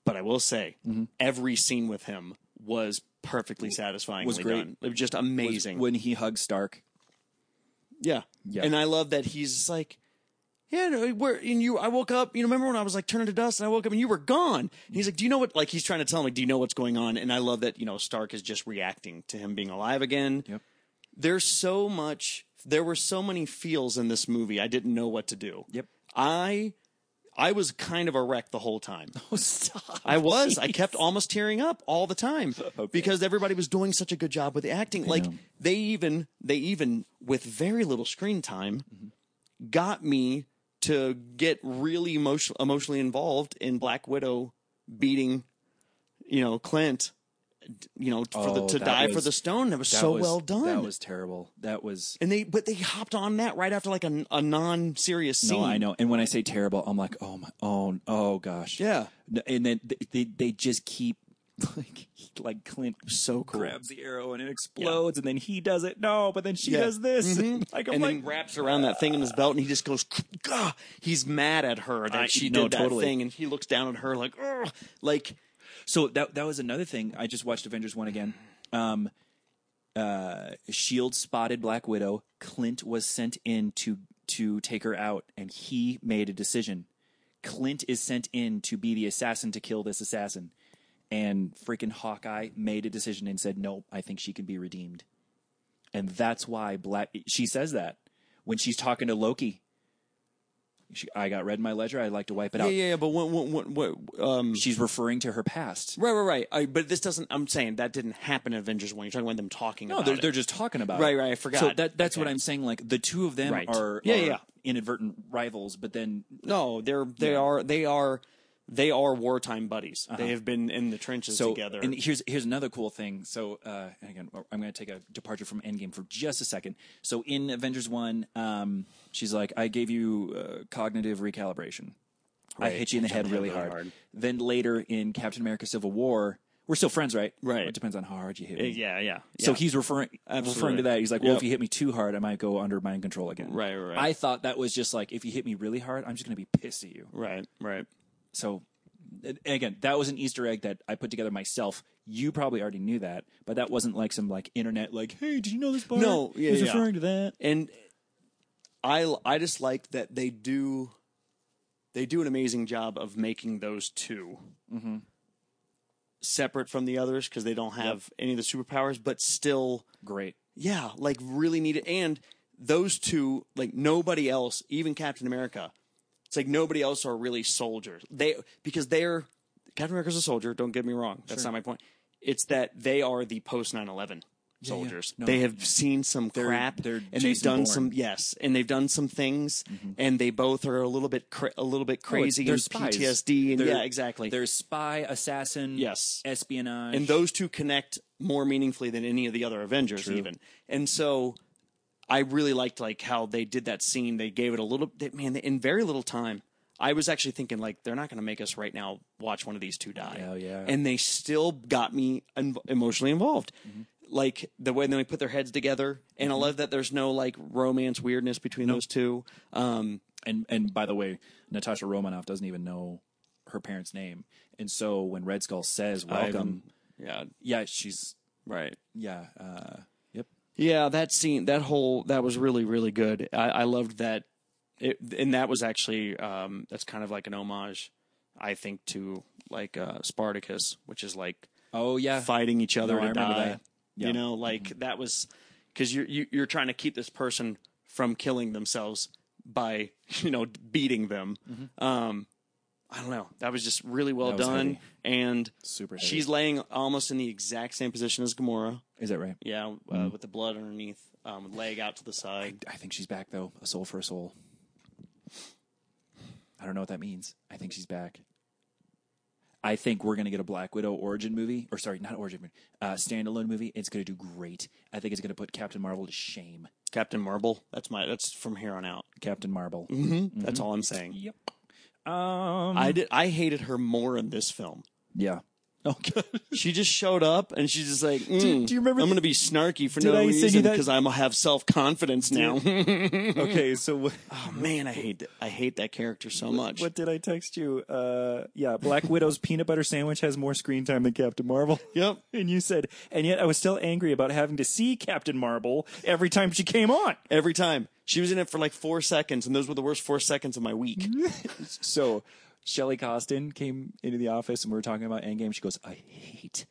But I will say, every scene with him was perfectly satisfyingly Was great. done. It was just amazing. When he hugs Stark. Yeah. Yeah. And I love that he's just like, yeah, no, I woke up, remember when I was like turning to dust and I woke up and you were gone. And he's like, do you know what, like he's trying to tell me, do you know what's going on? And I love that, Stark is just reacting to him being alive again. Yep. There were so many feels in this movie. I didn't know what to do. Yep. I was kind of a wreck the whole time. Oh, stop. I was. I kept almost tearing up all the time because everybody was doing such a good job with the acting. Like know. they even with very little screen time got me to get really emotionally involved in Black Widow beating, Clint, to die for the stone. That was so well done. That was terrible. That was. And they hopped on that right after like a non-serious scene. No, I know. And when I say terrible, I'm like, oh gosh. Yeah. And then they just keep like Clint So cool. grabs the arrow and it explodes, and then he does it. No, but then she does this. Like, I'm and like, then wraps around that thing in his belt, and he just goes, Gah! He's mad at her that she did that totally. thing, and he looks down at her like, ugh. Like, so that was another thing. I just watched Avengers 1 again. Shield spotted Black Widow. Clint was sent in to take her out, and he made a decision. Clint is sent in to be the assassin to kill this assassin. And freaking Hawkeye made a decision and said, nope, I think she can be redeemed. And that's why she says that when she's talking to Loki. I got red in my ledger. I'd like to wipe it out. yeah, but what She's referring to her past. right. But this doesn't. I'm saying that didn't happen in Avengers 1. You're talking about them talking about it. They're just talking about it. Right. I forgot. So that's what I'm saying. Like the two of them Right. are Yeah. inadvertent rivals, but then No, they are wartime buddies. They have been in the trenches together. And here's another cool thing. So again, I'm going to take a departure from Endgame for just a second. So in Avengers 1, she's like, I gave you cognitive recalibration. I Right. hit you in the head really hard. Then later in Captain America Civil War, we're still friends, right? Right. It depends on how hard you hit me. Yeah. So he's referring to that. He's like, well, Yep. if you hit me too hard, I might go under mind control again. Right. I thought that was just like, if you hit me really hard, I'm just going to be pissed at you. Right. So, again, that was an Easter egg that I put together myself. You probably already knew that, but that wasn't like some like internet like, hey, did you know this part? No, yeah, He's yeah. referring to that. And I just like that they do an amazing job of making those two separate from the others because they don't have any of the superpowers, but still, Great. yeah, like really needed. And those two, like nobody else, even Captain America, it's like nobody else are really soldiers. Because Captain America's a soldier. Don't get me wrong. That's not my point. It's that they are the post 9/11 soldiers. No. They have seen some crap, they're and they've Jason done Bourne. and they've done some things, and they both are a little bit crazy they're and spies. PTSD, and They're- exactly. There's spy, assassin, Yes. espionage. And those two connect more meaningfully than any of the other Avengers, even. And so, I really liked like how they did that scene. They gave it a little, in very little time. I was actually thinking like they're not going to make us right now watch one of these two die. Hell yeah. And they still got me emotionally involved. Like the way they put their heads together, and I love that there's no like romance weirdness between those two. And by the way, Natasha Romanoff doesn't even know her parents' name. And so when Red Skull says welcome, yeah, she's right. yep. Yeah, that scene, that was really, really good. I loved that. And that was actually, that's kind of like an homage, I think, to like Spartacus, which is like Oh yeah. fighting each other No, I to remember die. that. Yeah. You know, like that was because you're trying to keep this person from killing themselves by beating them. I don't know. That was just really well That was done, heavy. and Super heavy. she's laying almost in the exact same position as Gamora. Is that right? Yeah, with the blood underneath, leg out to the side. I think she's back though. A soul for a soul. I don't know what that means. I think she's back. I think we're going to get a Black Widow origin movie. Or sorry, not origin movie. Standalone movie. It's going to do great. I think it's going to put Captain Marvel to shame. Captain Marvel. That's from here on out. Captain Marvel. That's all I'm saying. Yep. I hated her more in this film. Yeah. Oh, God. She just showed up and she's just like, do you remember I'm going to be snarky for Did no I send you reason that? because I'm going to have self-confidence now. Okay, so Oh, man, I hate that character so much. what did I text you? Yeah, Black Widow's peanut butter sandwich has more screen time than Captain Marvel. Yep. And you said, and yet I was still angry about having to see Captain Marvel every time she came on. Every time. She was in it for like 4 seconds, and those were the worst 4 seconds of my week. So Shelley Costin came into the office and we were talking about Endgame. She goes, I hate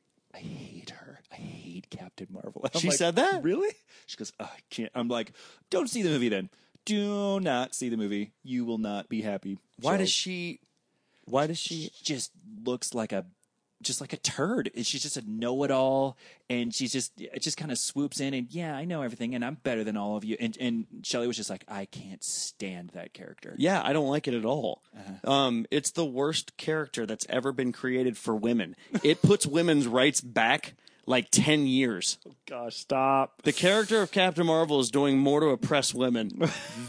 her. I hate Captain Marvel. I'm She like, said that? Really? She goes, I can't. I'm like, don't see the movie then. Do not see the movie. You will not be happy. Why Shelley. does she... Just looks like a turd. She's just a know-it-all, and it just kind of swoops in and, yeah, I know everything, and I'm better than all of you. And Shelley was just like, I can't stand that character. Yeah, I don't like it at all. It's the worst character that's ever been created for women. It puts women's rights back like 10 years. Oh, gosh, stop. The character of Captain Marvel is doing more to oppress women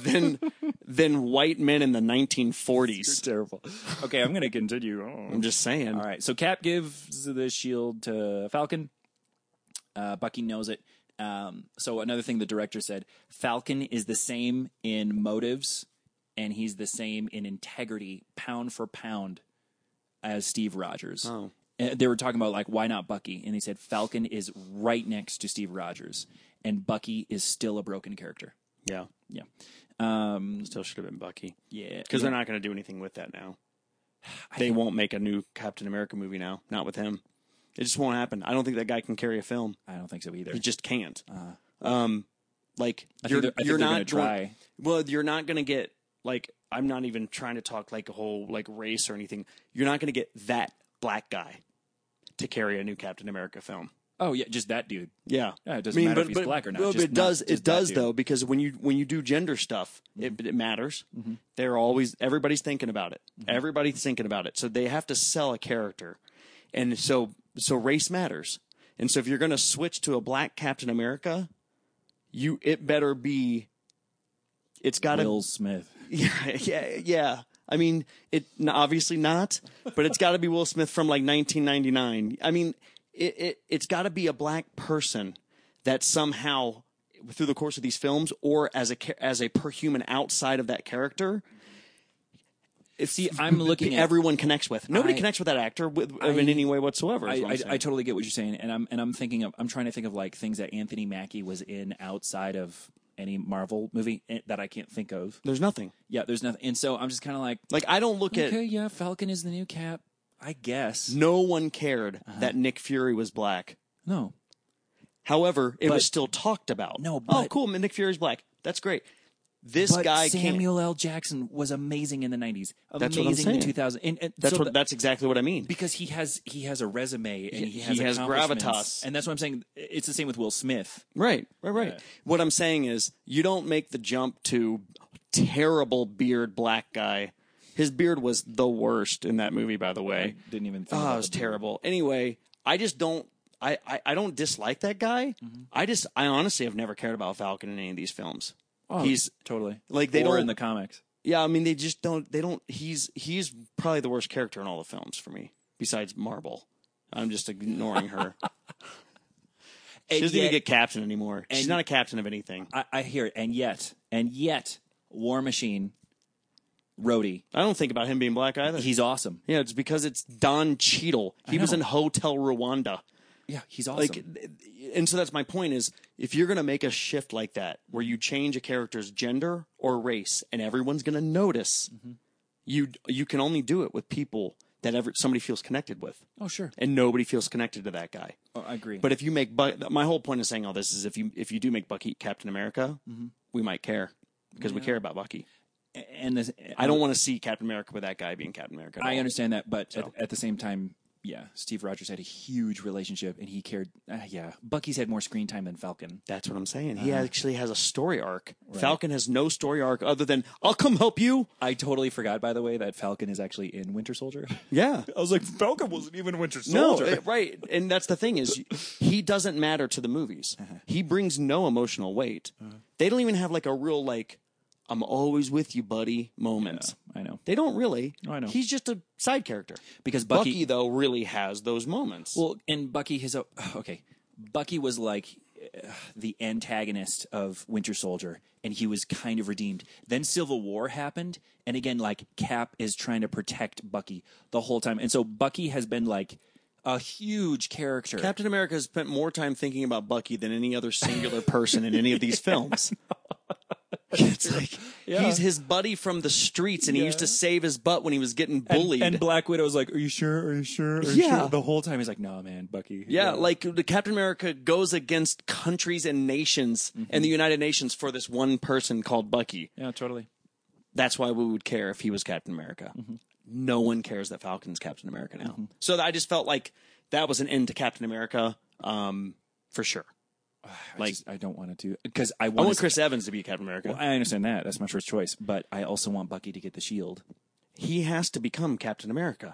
than white men in the 1940s. Terrible. Okay, I'm going to continue. I'm just saying. All right, so Cap gives the shield to Falcon. Bucky knows it. So another thing the director said, Falcon is the same in motives, and he's the same in integrity, pound for pound, as Steve Rogers. Oh. They were talking about, like, why not Bucky? And he said Falcon is right next to Steve Rogers, and Bucky is still a broken character. Yeah. Yeah. Still should have been Bucky. Yeah. Because they're not going to do anything with that now. They won't make a new Captain America movie now. Not with him. It just won't happen. I don't think that guy can carry a film. I don't think so either. He just can't. Like, I think they're not going to try. Well, you're not going to get, like, I'm not even trying to talk like a whole like race or anything. You're not going to get that black guy to carry a new Captain America film. Oh, yeah, just that dude. Yeah, It doesn't matter if he's black or not. Well, Just it does. not just It does that dude. though, because when you do gender stuff, it matters. They're always everybody's thinking about it. Everybody's thinking about it. So they have to sell a character, and so race matters. And so if you're going to switch to a black Captain America, it better be. It's got to Will Smith. Yeah. I mean, obviously not, but it's got to be Will Smith from like 1999. I mean, it's got to be a black person that somehow, through the course of these films, or as a per human outside of that character, I'm looking at everyone connects with. Nobody connects with that actor in any way whatsoever. is what I'm saying. I totally get what you're saying, and I'm trying to think of like things that Anthony Mackie was in outside of any Marvel movie that I can't think of. There's nothing. Yeah, there's nothing, and so I'm just kind of like I don't look at. Okay, yeah, Falcon is the new Cap, I guess. No one cared that Nick Fury was black. No, However, it was still talked about. No, oh, but- cool, Nick Fury's black. That's great. This but guy Samuel L. Jackson was amazing in the 90s. That's what I'm Amazing in the saying. 2000s. And That's exactly what I mean. because he has a resume and he He has accomplishments. gravitas. And that's what I'm saying. It's the same with Will Smith. Right. What I'm saying is, you don't make the jump to terrible beard black guy. His beard was the worst in that movie, by the way. I didn't even think Oh, about it was the beard. terrible. Anyway, I just don't. I don't dislike that guy. I honestly have never cared about Falcon in any of these films. Oh, He's totally like they or don't in the comics. Yeah, I mean they just don't. They don't. He's probably the worst character in all the films for me, besides Marble. I'm just ignoring her. She doesn't even get captain anymore. She's not a captain of anything. I hear it, and yet, War Machine, Rhodey, I don't think about him being black either. he's awesome. Yeah, it's because it's Don Cheadle. He was know. in Hotel Rwanda. Yeah, he's awesome. Like, and so that's my point is, if you're going to make a shift like that, where you change a character's gender or race, and everyone's going to notice, you can only do it with people that somebody feels connected with. Oh, sure. And nobody feels connected to that guy. Oh, I agree. But if you make my whole point of saying all this is if you do make Bucky Captain America, we might care because we care about Bucky. and this, I don't want to see Captain America with that guy being Captain America. I understand that, but at the same time, yeah, Steve Rogers had a huge relationship, and he cared. Yeah, Bucky's had more screen time than Falcon. That's what I'm saying. He actually has a story arc. Right. Falcon has no story arc other than "I'll come help you." I totally forgot, by the way, that Falcon is actually in Winter Soldier. Yeah, I was like, Falcon wasn't even Winter Soldier. No, right, and that's the thing is, he doesn't matter to the movies. He brings no emotional weight. They don't even have like a real like, "I'm always with you, buddy" moment. I I know. They don't really. Oh, I know. He's just a side character. Because Bucky though really has those moments. Well, and Bucky Bucky was like the antagonist of Winter Soldier, and he was kind of redeemed. Then Civil War happened, and again, like Cap is trying to protect Bucky the whole time, and so Bucky has been like a huge character. Captain America has spent more time thinking about Bucky than any other singular person in any of these films. It's like he's his buddy from the streets, and he used to save his butt when he was getting bullied. And Black Widow's like, "Are you sure? Are you sure? Are you Yeah. sure?" The whole time he's like, "No, man, Bucky." Yeah, like the Captain America goes against countries and nations and the United Nations for this one person called Bucky. Yeah, totally. That's why we would care if he was Captain America. No one cares that Falcon's Captain America now. So I just felt like that was an end to Captain America, for sure. I don't want to do because I I want want Chris Evans to be Captain America. Well, I understand that. That's my first choice, but I also want Bucky to get the shield. He has to become Captain America.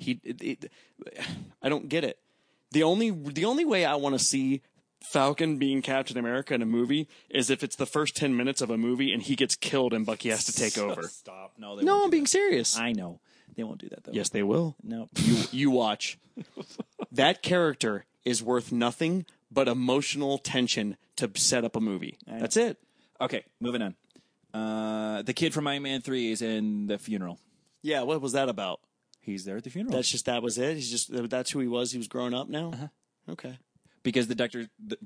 I don't get it. The only way I want to see Falcon being Captain America in a movie is if it's the first 10 minutes of a movie and he gets killed and Bucky has to take over. Stop. No, No, I'm being serious. I know. They won't do that, though. Yes, they will. No. You watch. That character is worth nothing but emotional tension to set up a movie. That's it. Okay, moving on. The kid from Iron Man 3 is in the funeral. Yeah, what was that about? He's there at the funeral. That was it? That's who he was? He was growing up now? Okay. Because the doctor... The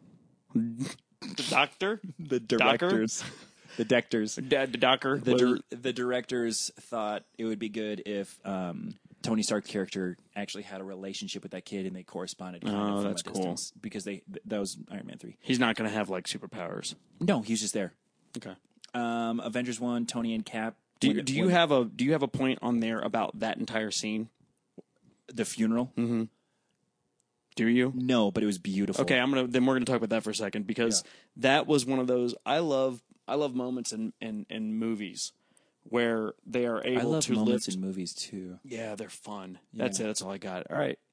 doctor? The directors... The doctors. The docker. The directors thought it would be good if Tony Stark's character actually had a relationship with that kid and they corresponded kind of from that's a cool. distance. Because that was Iron Man 3. He's not going to have like superpowers. No, he was just there. Okay. Avengers 1, Tony and Cap. Do you have a point on there about that entire scene? The funeral? Mm-hmm. Do you? No, but it was beautiful. Okay, we're gonna talk about that for a second because that was one of those I love moments in movies where they are able I love to moments lift. In movies too. Yeah, they're fun. That's it. That's all I got. All right.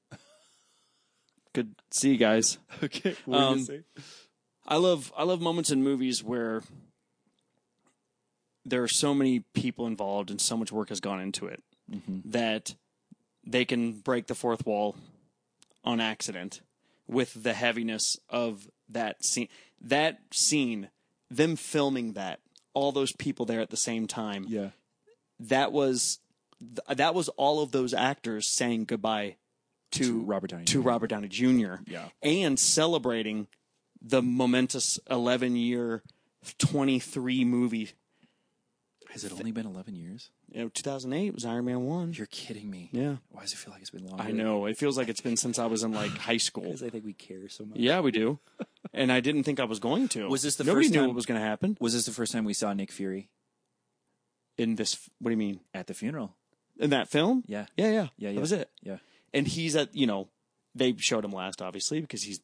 Good. See you guys. Okay. What were you gonna say? I love moments in movies where there are so many people involved and so much work has gone into it that they can break the fourth wall on accident with the heaviness of that scene. That scene, them filming that, all those people there at the same time. Yeah. That was all of those actors saying goodbye to Robert Downey Robert Downey Jr. Yeah. And celebrating the momentous 11-year 23 movie. Has it only been 11 years? 2008 was Iron Man 1. You're kidding me. Yeah. Why does it feel like it's been longer? I know. It feels like it's been since I was in like high school. Because I think we care so much. Yeah, we do. And I didn't think I was going to. Was this the Nobody first knew time- what was going to happen Was this the first time we saw Nick Fury in this. What do you mean? at the funeral? In that film? Yeah. Yeah. Yeah. That was it. Yeah. And he's at, they showed him last, obviously, because he's,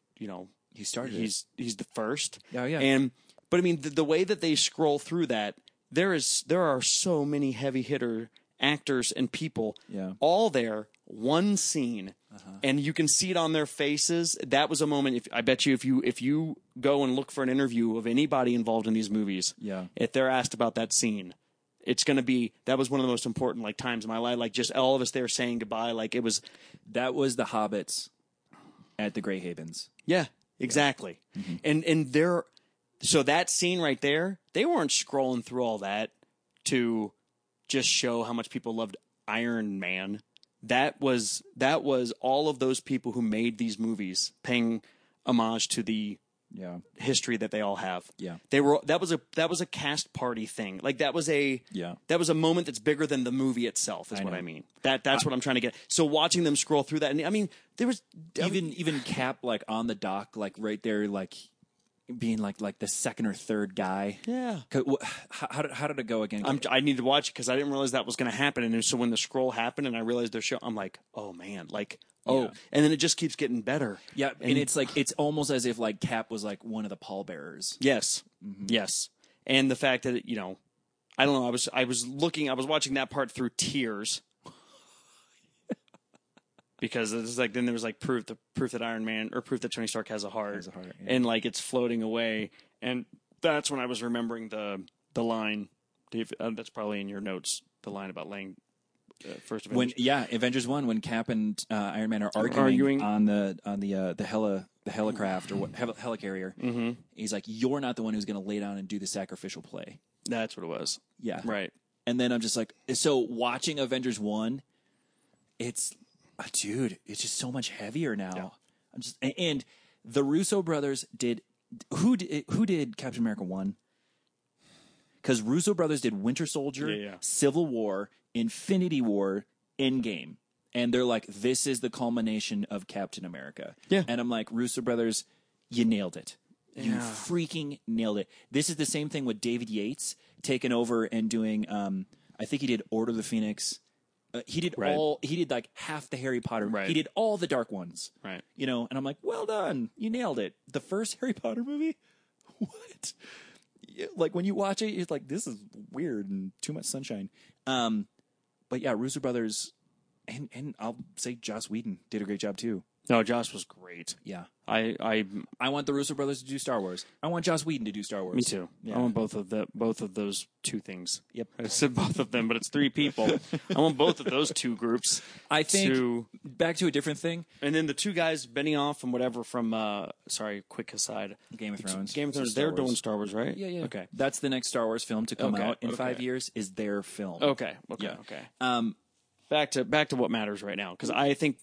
He started he's the first. Oh, yeah. But I mean, the way that they scroll through that, there are so many heavy hitter actors and people all there, one scene, and you can see it on their faces. That was a moment. I bet you if you go and look for an interview of anybody involved in these movies, if they're asked about that scene, it's going to be, that was one of the most important times in my life. Like just all of us there saying goodbye. Like it was. That was the hobbits at the Grey Havens. Yeah, exactly. And they're, so that scene right there, they weren't scrolling through all that to just show how much people loved Iron Man. That was all of those people who made these movies paying homage to the history that they all have. Yeah. That was a cast party thing. Like that was a moment that's bigger than the movie itself is what I mean. That's what I'm trying to get. So watching them scroll through that, and I mean there was Even Cap on the dock right there being like the second or third guy. Yeah. How did it go again? I need to watch it because I didn't realize that was going to happen. And so when the scroll happened and I realized their show, I'm like, oh man, and then it just keeps getting better. Yeah, and it's almost as if Cap was one of the pallbearers. Yes, yes, and the fact that I don't know. I was watching that part through tears. Because it's then there was proof that Iron Man or proof that Tony Stark has a heart, and it's floating away, and that's when I was remembering the line Dave, that's probably in your notes. The line about laying first Avengers. Avengers 1 when Cap and Iron Man are arguing on the helicraft or helicarrier. Mm-hmm. He's like, "You're not the one who's going to lay down and do the sacrificial play." That's what it was. Yeah, right. And then I'm just like, so watching Avengers 1, it's just so much heavier now. Yeah. I'm just and the Russo brothers did who did Captain America 1? Because Russo brothers did Winter Soldier, Civil War, Infinity War, Endgame. And they're like, this is the culmination of Captain America. Yeah. And I'm like, Russo brothers, you nailed it. You freaking nailed it. This is the same thing with David Yates taking over and doing, I think he did Order of the Phoenix. He did like half the Harry Potter. Right. He did all the Dark Ones. Right. You know, and I'm like, well done. You nailed it. The first Harry Potter movie? What? Like when you watch it, it's like, this is weird and too much sunshine. But yeah, Russo brothers, and I'll say Joss Whedon did a great job too. No, Joss was great. Yeah, I want the Russo brothers to do Star Wars. I want Joss Whedon to do Star Wars. Me too. Yeah. I want both of those two things. Yep, I said both of them, but it's three people. I want both of those two groups. I think back to a different thing, and then the two guys Benioff and whatever from. Quick aside. Game of Thrones. Game of Thrones. They're doing Star Wars, right? Yeah. Okay, that's the next Star Wars film to come out in 5 years. Is their film? Okay. Back to what matters right now, because I think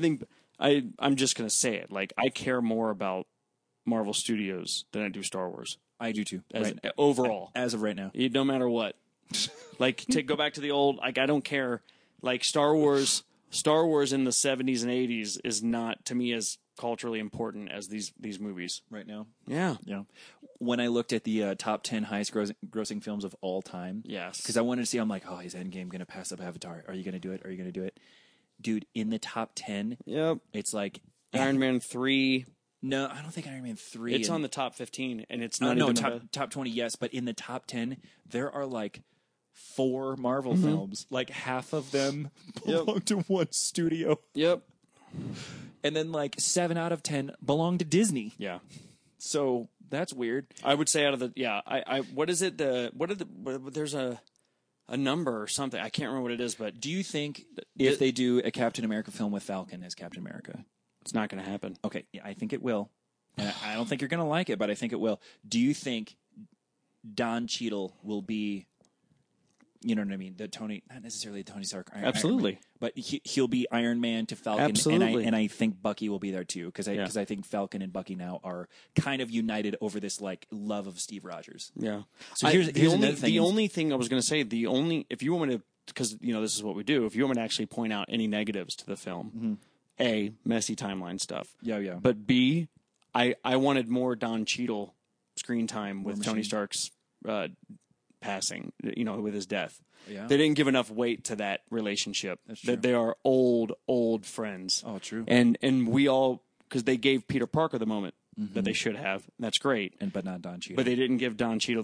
I'm just gonna say it. Like, I care more about Marvel Studios than I do Star Wars. I do too. Overall, as of right now, no matter what. Like, to go back to the old. Like, I don't care. Like, Star Wars in the 70s and 80s is not, to me, as culturally important as these movies right now. Yeah. When I looked at the top 10 highest grossing films of all time, yes, because I wanted to see, I'm like, oh, is Endgame going to pass up Avatar? Are you going to do it? Dude, in the top 10, it's like Iron Man 3. No, I don't think Iron Man 3. It's on the top 15, and it's not top 20, yes, but in the top 10, there are like 4 Marvel films. Like half of them belong to one studio. Yep. And then like 7 out of 10 belong to Disney. Yeah. So that's weird. I would say out of the what is it? There's a number or something. I can't remember what it is, but do you think if they do a Captain America film with Falcon as Captain America, it's not going to happen? Okay, yeah, I think it will. I don't think you're going to like it, but I think it will. Do you think Don Cheadle will be, you know what I mean, not necessarily Tony Stark, absolutely, Iron Man, but he'll be Iron Man to Falcon, absolutely, and I think Bucky will be there too, because I think Falcon and Bucky now are kind of united over this like love of Steve Rogers. Yeah. So here's another thing. The only thing I was going to say, if you want me to, because this is what we do, if you want me to actually point out any negatives to the film, A, messy timeline stuff. Yeah. But B, I wanted more Don Cheadle screen time with Tony Stark's passing, with his death. Yeah. They didn't give enough weight to that relationship. That's true. That they are old friends. Oh, true. And we all, because they gave Peter Parker the moment that they should have. That's great. But not Don Cheadle. But they didn't give Don Cheadle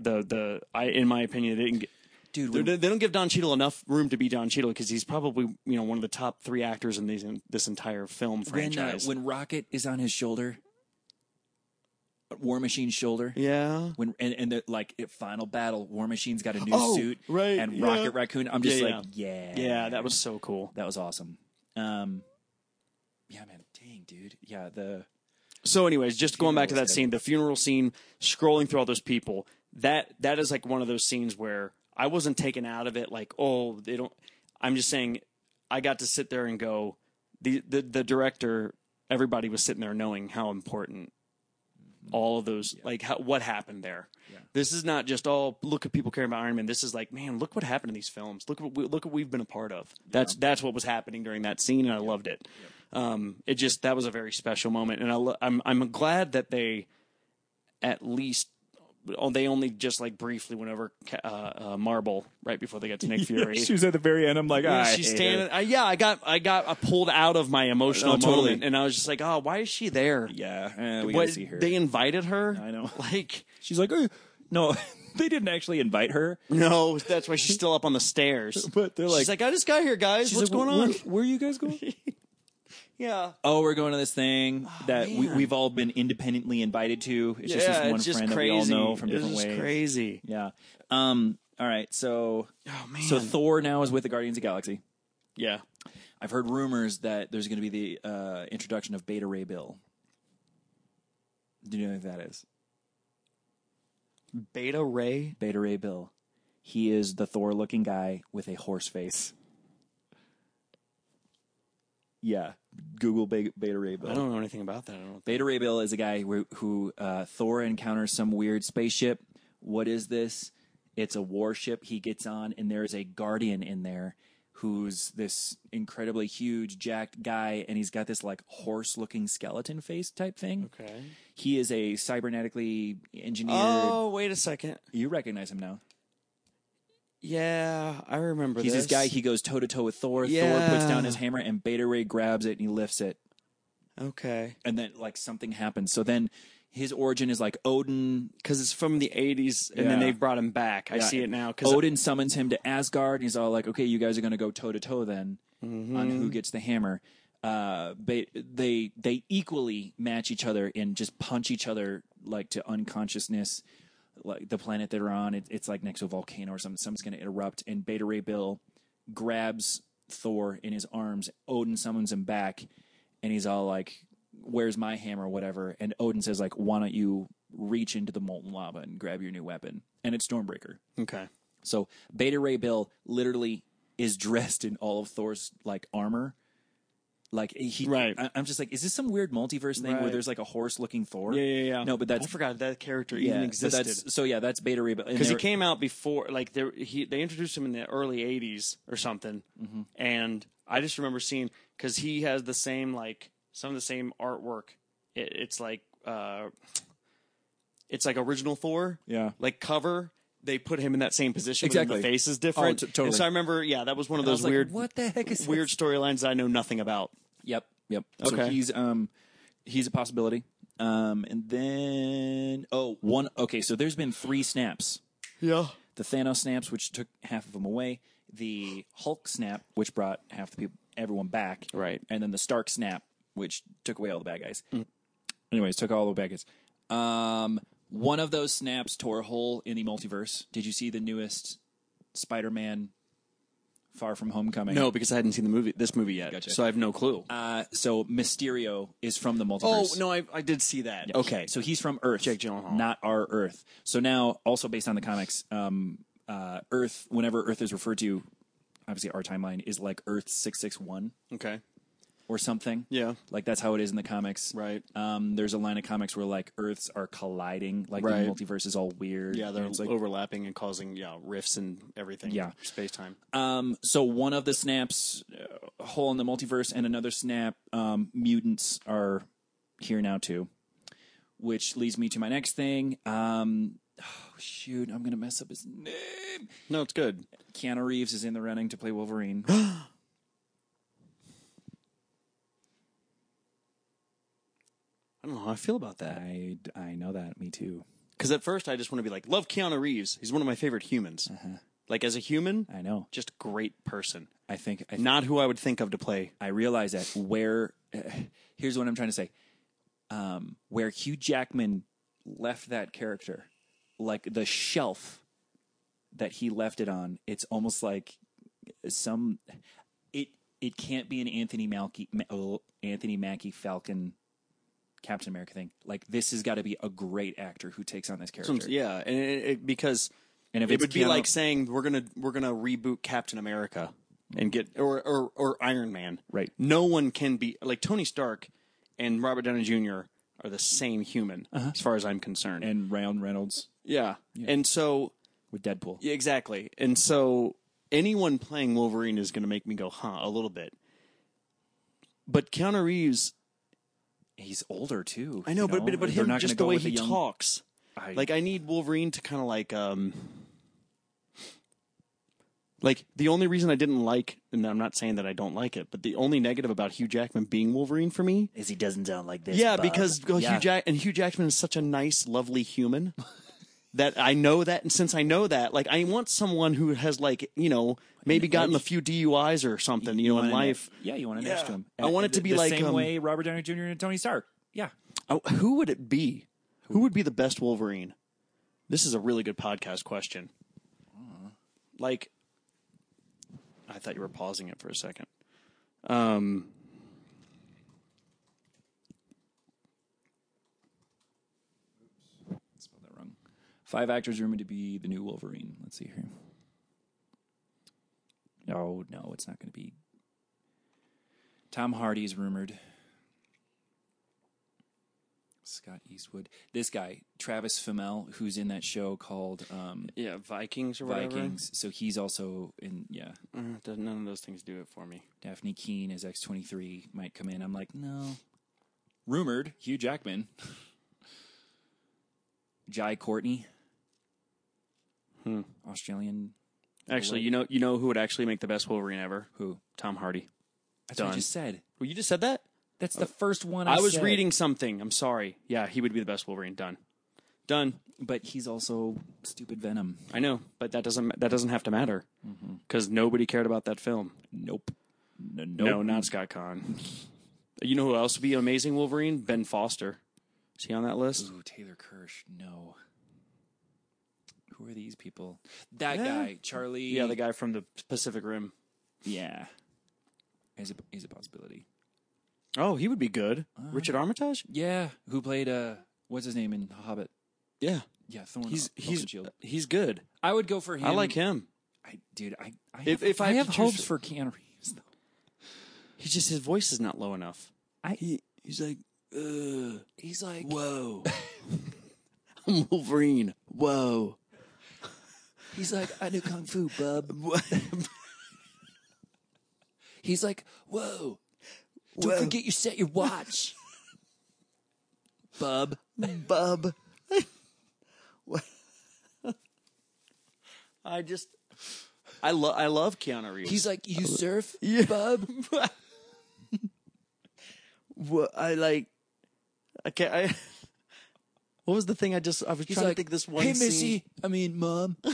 in my opinion, they didn't get. Dude, they don't give Don Cheadle enough room to be Don Cheadle, because he's probably one of the top 3 actors in this entire film franchise. When Rocket is on his shoulder, War Machine's shoulder, When the final battle, War Machine's got a new suit, right? And Rocket Raccoon. I'm just yeah, that was so cool. That was awesome. Yeah, man, dang, dude. Yeah, So, anyways, just going back to that scene, the funeral scene, scrolling through all those people. That is like one of those scenes where I wasn't taken out of it, like, oh, they don't. I'm just saying, I got to sit there and go. The director, everybody was sitting there knowing how important all of those, what happened there. Yeah. This is not just look at people caring about Iron Man. This is like, man, look what happened in these films. Look what we've been a part of. That's what was happening during that scene, and I loved it. Yeah. That was a very special moment, and I'm glad that they at least. They only just briefly went over Marble right before they got to Nick Fury. She was at the very end. I'm like, she's standing. I got pulled out of my emotional moment, and I was just like, oh, why is she there? Yeah, we got to see her. They invited her. I know. She's like, oh. No, they didn't actually invite her. No, that's why she's still up on the stairs. But they're she's like, I just got here, guys. What's going on? Where are you guys going? Yeah. Oh, we're going to this thing that we've all been independently invited to. It's just this one friend that we all know from different ways. It's crazy. Yeah. All right, so man. so Thor now is with the Guardians of the Galaxy. Yeah. I've heard rumors that there's going to be the introduction of Beta Ray Bill. Do you know who that is? Beta Ray? Beta Ray Bill. He is the Thor-looking guy with a horse face. Yeah, Google Beta Ray Bill. I don't know anything about that. I don't Beta Ray Bill is a guy who Thor encounters some weird spaceship. What is this? It's a warship he gets on, and there's a guardian in there who's this incredibly huge, jacked guy, and he's got this like horse-looking skeleton face type thing. Okay. He is a cybernetically engineered. Oh, wait a second. You recognize him now. Yeah, I remember He's this. this guy. He goes toe to toe with Thor. Yeah. Thor puts down his hammer, and Beta Ray grabs it and he lifts it. Okay. And then like something happens. So then his origin is like Odin. Because it's from the 80s, and then Yeah. they've brought him back. I Yeah. see it now. 'Cause Odin summons him to Asgard, and he's all like, "Okay, you guys are going to go toe to toe then on who gets the hammer." They equally match each other and just punch each other like to unconsciousness. Like the planet they're on, it's like next to a volcano or something. Something's going to erupt, and Beta Ray Bill grabs Thor in his arms. Odin summons him back, and he's all like, "Where's my hammer?" or whatever. And Odin says like, "Why don't you reach into the molten lava and grab your new weapon?" And it's Stormbreaker. Okay. So Beta Ray Bill literally is dressed in all of Thor's like armor. Like he, Right. I'm just like, is this some weird multiverse thing where Right. there's like a horse-looking Thor? Yeah. No, but that's I forgot that character yeah, even but existed. that's Beta Ray Bill Because he came out before, like they introduced him in the early '80s or something, and I just remember seeing because he has the same like some of the same artwork. It's like original Thor, Yeah. like cover. They put him in that same position. But then Exactly. the face is different. Oh, totally. And so I remember, that was one of And I those was like, weird, what the heck is weird this? storylines that I know nothing about. Yep. So Okay. he's a possibility. And then so there's been 3 snaps. Yeah. The Thanos snaps, which took half of them away. The Hulk snap, which brought half the everyone back. Right. And then the Stark snap, which took away all the bad guys. Anyways, took all the bad guys. One of those snaps tore a hole in the multiverse. Did you see the newest Spider-Man Far From Homecoming? No, because I hadn't seen this movie yet, Gotcha. so I have no clue. So Mysterio is from the Oh multiverse. no, I did see that. Yeah. Okay, So he's from Earth, Jake Gyllenhaal. not our Earth. So now, also based on the comics, Earth, whenever Earth is referred to, obviously our timeline is like Earth 661 okay, or something. yeah, Like that's how it is in the comics. right. There's a line of comics where like Earths are colliding, like Right. the multiverse is all weird. Yeah, they're And it's like, overlapping and causing rifts and everything. Yeah. space time. so one of the snaps, a hole in the multiverse, and another snap, mutants are here now too. Which leads me to my next thing. Shoot, I'm gonna mess up his name. No, it's good. Keanu Reeves is in the running to play Wolverine. I don't know how I feel about that. I know that. Me too. Because at first I just want to be like, love Keanu Reeves. He's one of my favorite humans. Like as a human, I know. just a great person. I think Not who I would think of to play. I realize that here's what I'm trying to say. Where Hugh Jackman left that character, like the shelf that he left it on, it's almost like it can't be an Anthony Mackie Falcon Captain America thing. Like this has got to be a great actor who takes on this character. Yeah, and because And if it it's would be Keanu- like saying we're gonna reboot Captain America and get or Iron Man. Right. No one can be like Tony Stark and Robert Downey Jr. are the same human as far as I'm concerned. and Ryan Reynolds yeah. And so with Deadpool. yeah, exactly. And so anyone playing Wolverine is going to make me go, a little bit. But Keanu Reeves, He's older too. I know, but They're him not just gonna the go way with he a young- talks. Like I need Wolverine to kind of like the only reason I didn't like, and I'm not saying that I don't like it, but the only negative about Hugh Jackman being Wolverine for me, is he doesn't sound like this. yeah, bub. because Hugh Jackman is such a nice, lovely human that I know that, and since I know that, like I want someone who has like maybe gotten a few DUIs or something, in want life. You want to Yeah. next to him. I want it to be the like, same way Robert Downey Jr. and Tony Stark. Yeah. Who would it be? Who would be the best Wolverine? This is a really good podcast question. Like, I thought you were pausing it for a second. Spelled that wrong. 5 actors rumored to be the new Wolverine. Let's see here. Oh, no, it's not going to be. Tom Hardy is rumored. Scott Eastwood. This guy, Travis Fimmel, who's in that show called Vikings or whatever. Vikings. So he's also in, None of those things do it for me. Daphne Keane as X-23 might come in. I'm like, no. Rumored, Hugh Jackman. Jai Courtney. Australian. Actually, you know who would actually make the best Wolverine ever? Who? Tom Hardy. That's what I just said. Well, you just said that? That's the first one I was said. reading something. I'm sorry. Yeah, he would be the best Wolverine. Done. But he's also stupid Venom. I know, but that doesn't have to matter because nobody cared about that film. Nope. No, not Scott Conn. You know who else would be an amazing Wolverine? Ben Foster. Is he on that list? Ooh, Taylor Kirsch. No. Who are these people? That guy, Charlie. Yeah, the guy from the Pacific Rim. Yeah. He's a possibility. Oh, he would be good. Richard Armitage? Yeah. Who played, what's his name in Hobbit? Yeah. Yeah, Thorn. He's good. I would go for him. I like him. I If I have have to choose hopes for Keanu Reeves, though. His voice is not low enough. He's like, whoa. I'm Wolverine. Whoa. He's like, I do Kung Fu, bub. He's like, whoa. Don't forget you set your watch. Bub. I love Keanu Reeves. He's like, you surf, bub? What what was the thing I was He's trying like, to think this one hey, scene. Missy. I mean, Mom. I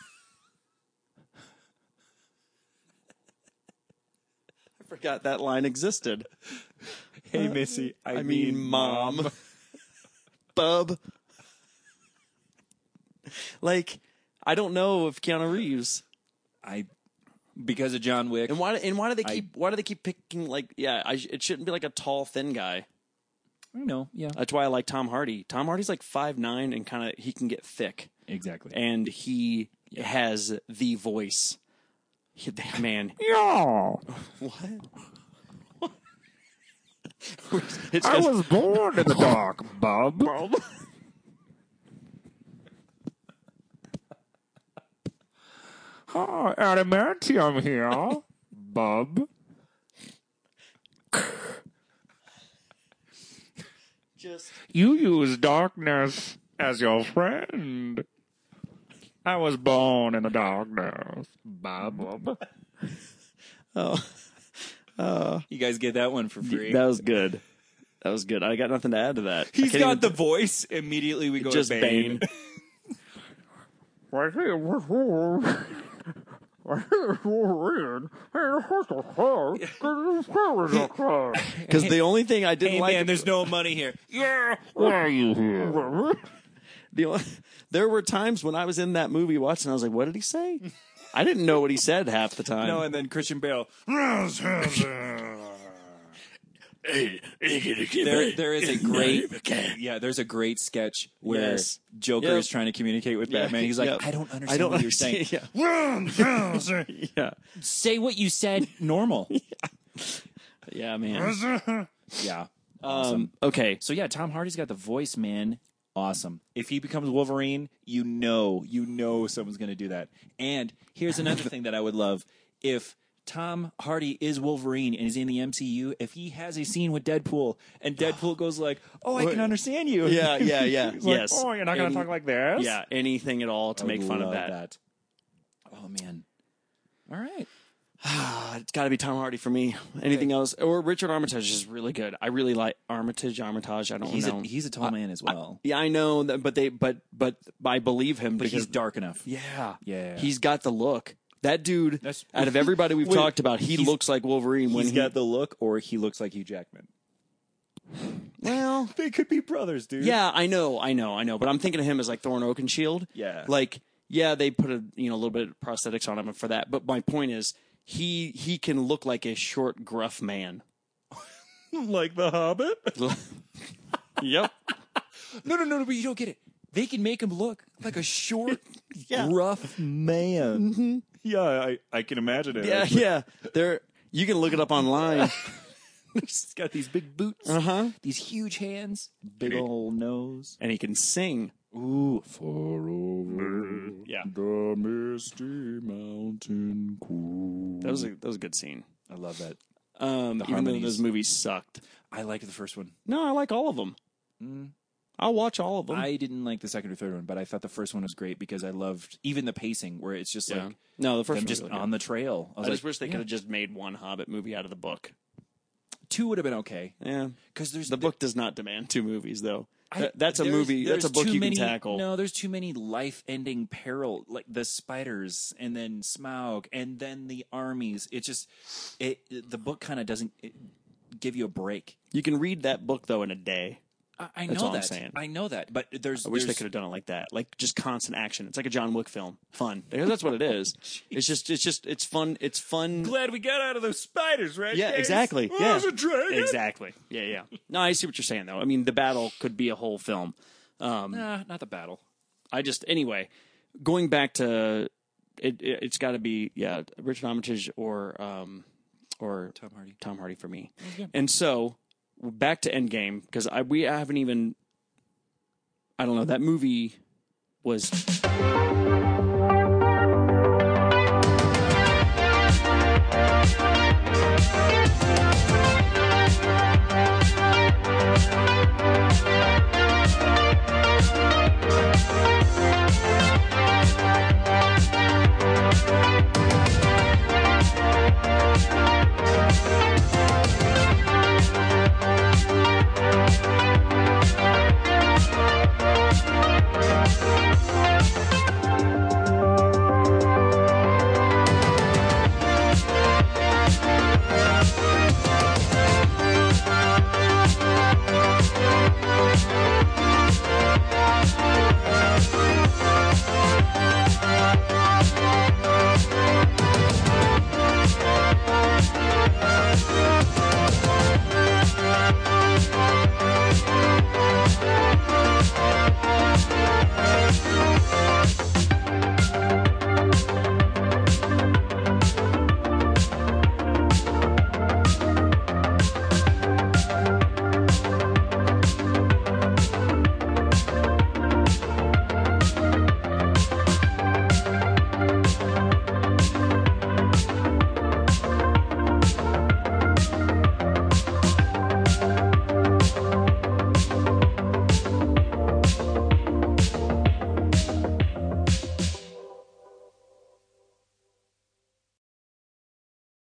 forgot that line existed. Hey, Missy. I mean, Mom. Bub. Like, I don't know if Keanu Reeves. Because of John Wick. And why do they keep picking it shouldn't be like a tall, thin guy. I know, yeah. That's why I like Tom Hardy. Tom Hardy's like 5'9" and he can get thick. Exactly. And he has the voice. Man. Yeah. What? I was born in the dark, bub. Hi, adamantium here, bub. You use darkness as your friend. I was born in the darkness, bub. You guys get that one for free. That was good. I got nothing to add to that. He's got the voice. Immediately we go just to Bane. Because the only thing I didn't Hey, like. man, there's no money here. Yeah, why are you here? There were times when I was in that movie watching, I was like, what did he say? I didn't know what he said half the time. No, and then Christian Bale. There There is a great, there's a great sketch where Yes. Joker Yep. is trying to communicate with Batman. He's like, Yep. I don't understand what you're saying. Yeah. Say what you said normal. Yeah, man. Yeah. Okay. So yeah, Tom Hardy's got the voice, man. Awesome. If he becomes Wolverine, you know someone's going to do that. And here's another thing that I would love. If Tom Hardy is Wolverine and is in the MCU, if he has a scene with Deadpool and Deadpool goes like, "Oh, I can understand you." Yeah. He's like, Yes. oh, you're not going to talk like this? Yeah, anything at all to make fun of that. Oh man. All right. It's got to be Tom Hardy for me. Anything else? Or Richard Armitage is really good. I really like Armitage. I don't know. He's a tall man as well. Yeah, I know that, but I believe him But because he's dark enough. Yeah. Yeah. He's got the look. That dude, That's- out of everybody we've Wait, talked about, he he's- looks like Wolverine when He's got the look, or he looks like Hugh Jackman. well, They could be brothers, dude. yeah, I know, but I'm thinking of him as like Thorn Oakenshield. Yeah. Like yeah, they put a little bit of prosthetics on him for that. But my point is, he can look like a short, gruff man. Like the Hobbit? Yep. No, but you don't get it. They can make him look like a short, Yeah. rough man. Mm-hmm. Yeah, I can imagine it. Yeah. You can look it up online. He's got these big boots, these huge hands, big old nose. And he can sing. Ooh. Far over Yeah. the misty mountain cool. That was a good scene. I love that. Even though harmonies. those movies sucked. I liked the first one. No, I like all of them. I'll watch all of them. I didn't like the second or third one, but I thought the first one was great because I loved even the pacing where it's just like no, the first them one just was really on the trail. I just wish they could have just made one Hobbit movie out of the book. 2 would have been okay. Yeah, Because the book does not demand 2 movies, though. That's a movie. That's a there's book too you many, can tackle. No, there's too many life-ending peril, like the spiders, and then Smaug, and then the armies. It just the book kind of doesn't give you a break. You can read that book though in a day. I That's know all that. I'm saying. I know that, but I wish they could have done it like that, like just constant action. It's like a John Wick film, fun. Because that's what it is. It's fun. It's fun. Glad we got out of those spiders, right? Yeah, guys? exactly. Oh, Yeah, there's a dragon. exactly. Yeah. No, I see what you're saying though. I mean, the battle could be a whole film. Nah, not the battle. Anyway, going back to it. It's got to be Richard Armitage or Tom Hardy for me. And so back to Endgame because we haven't even. I don't know. That movie was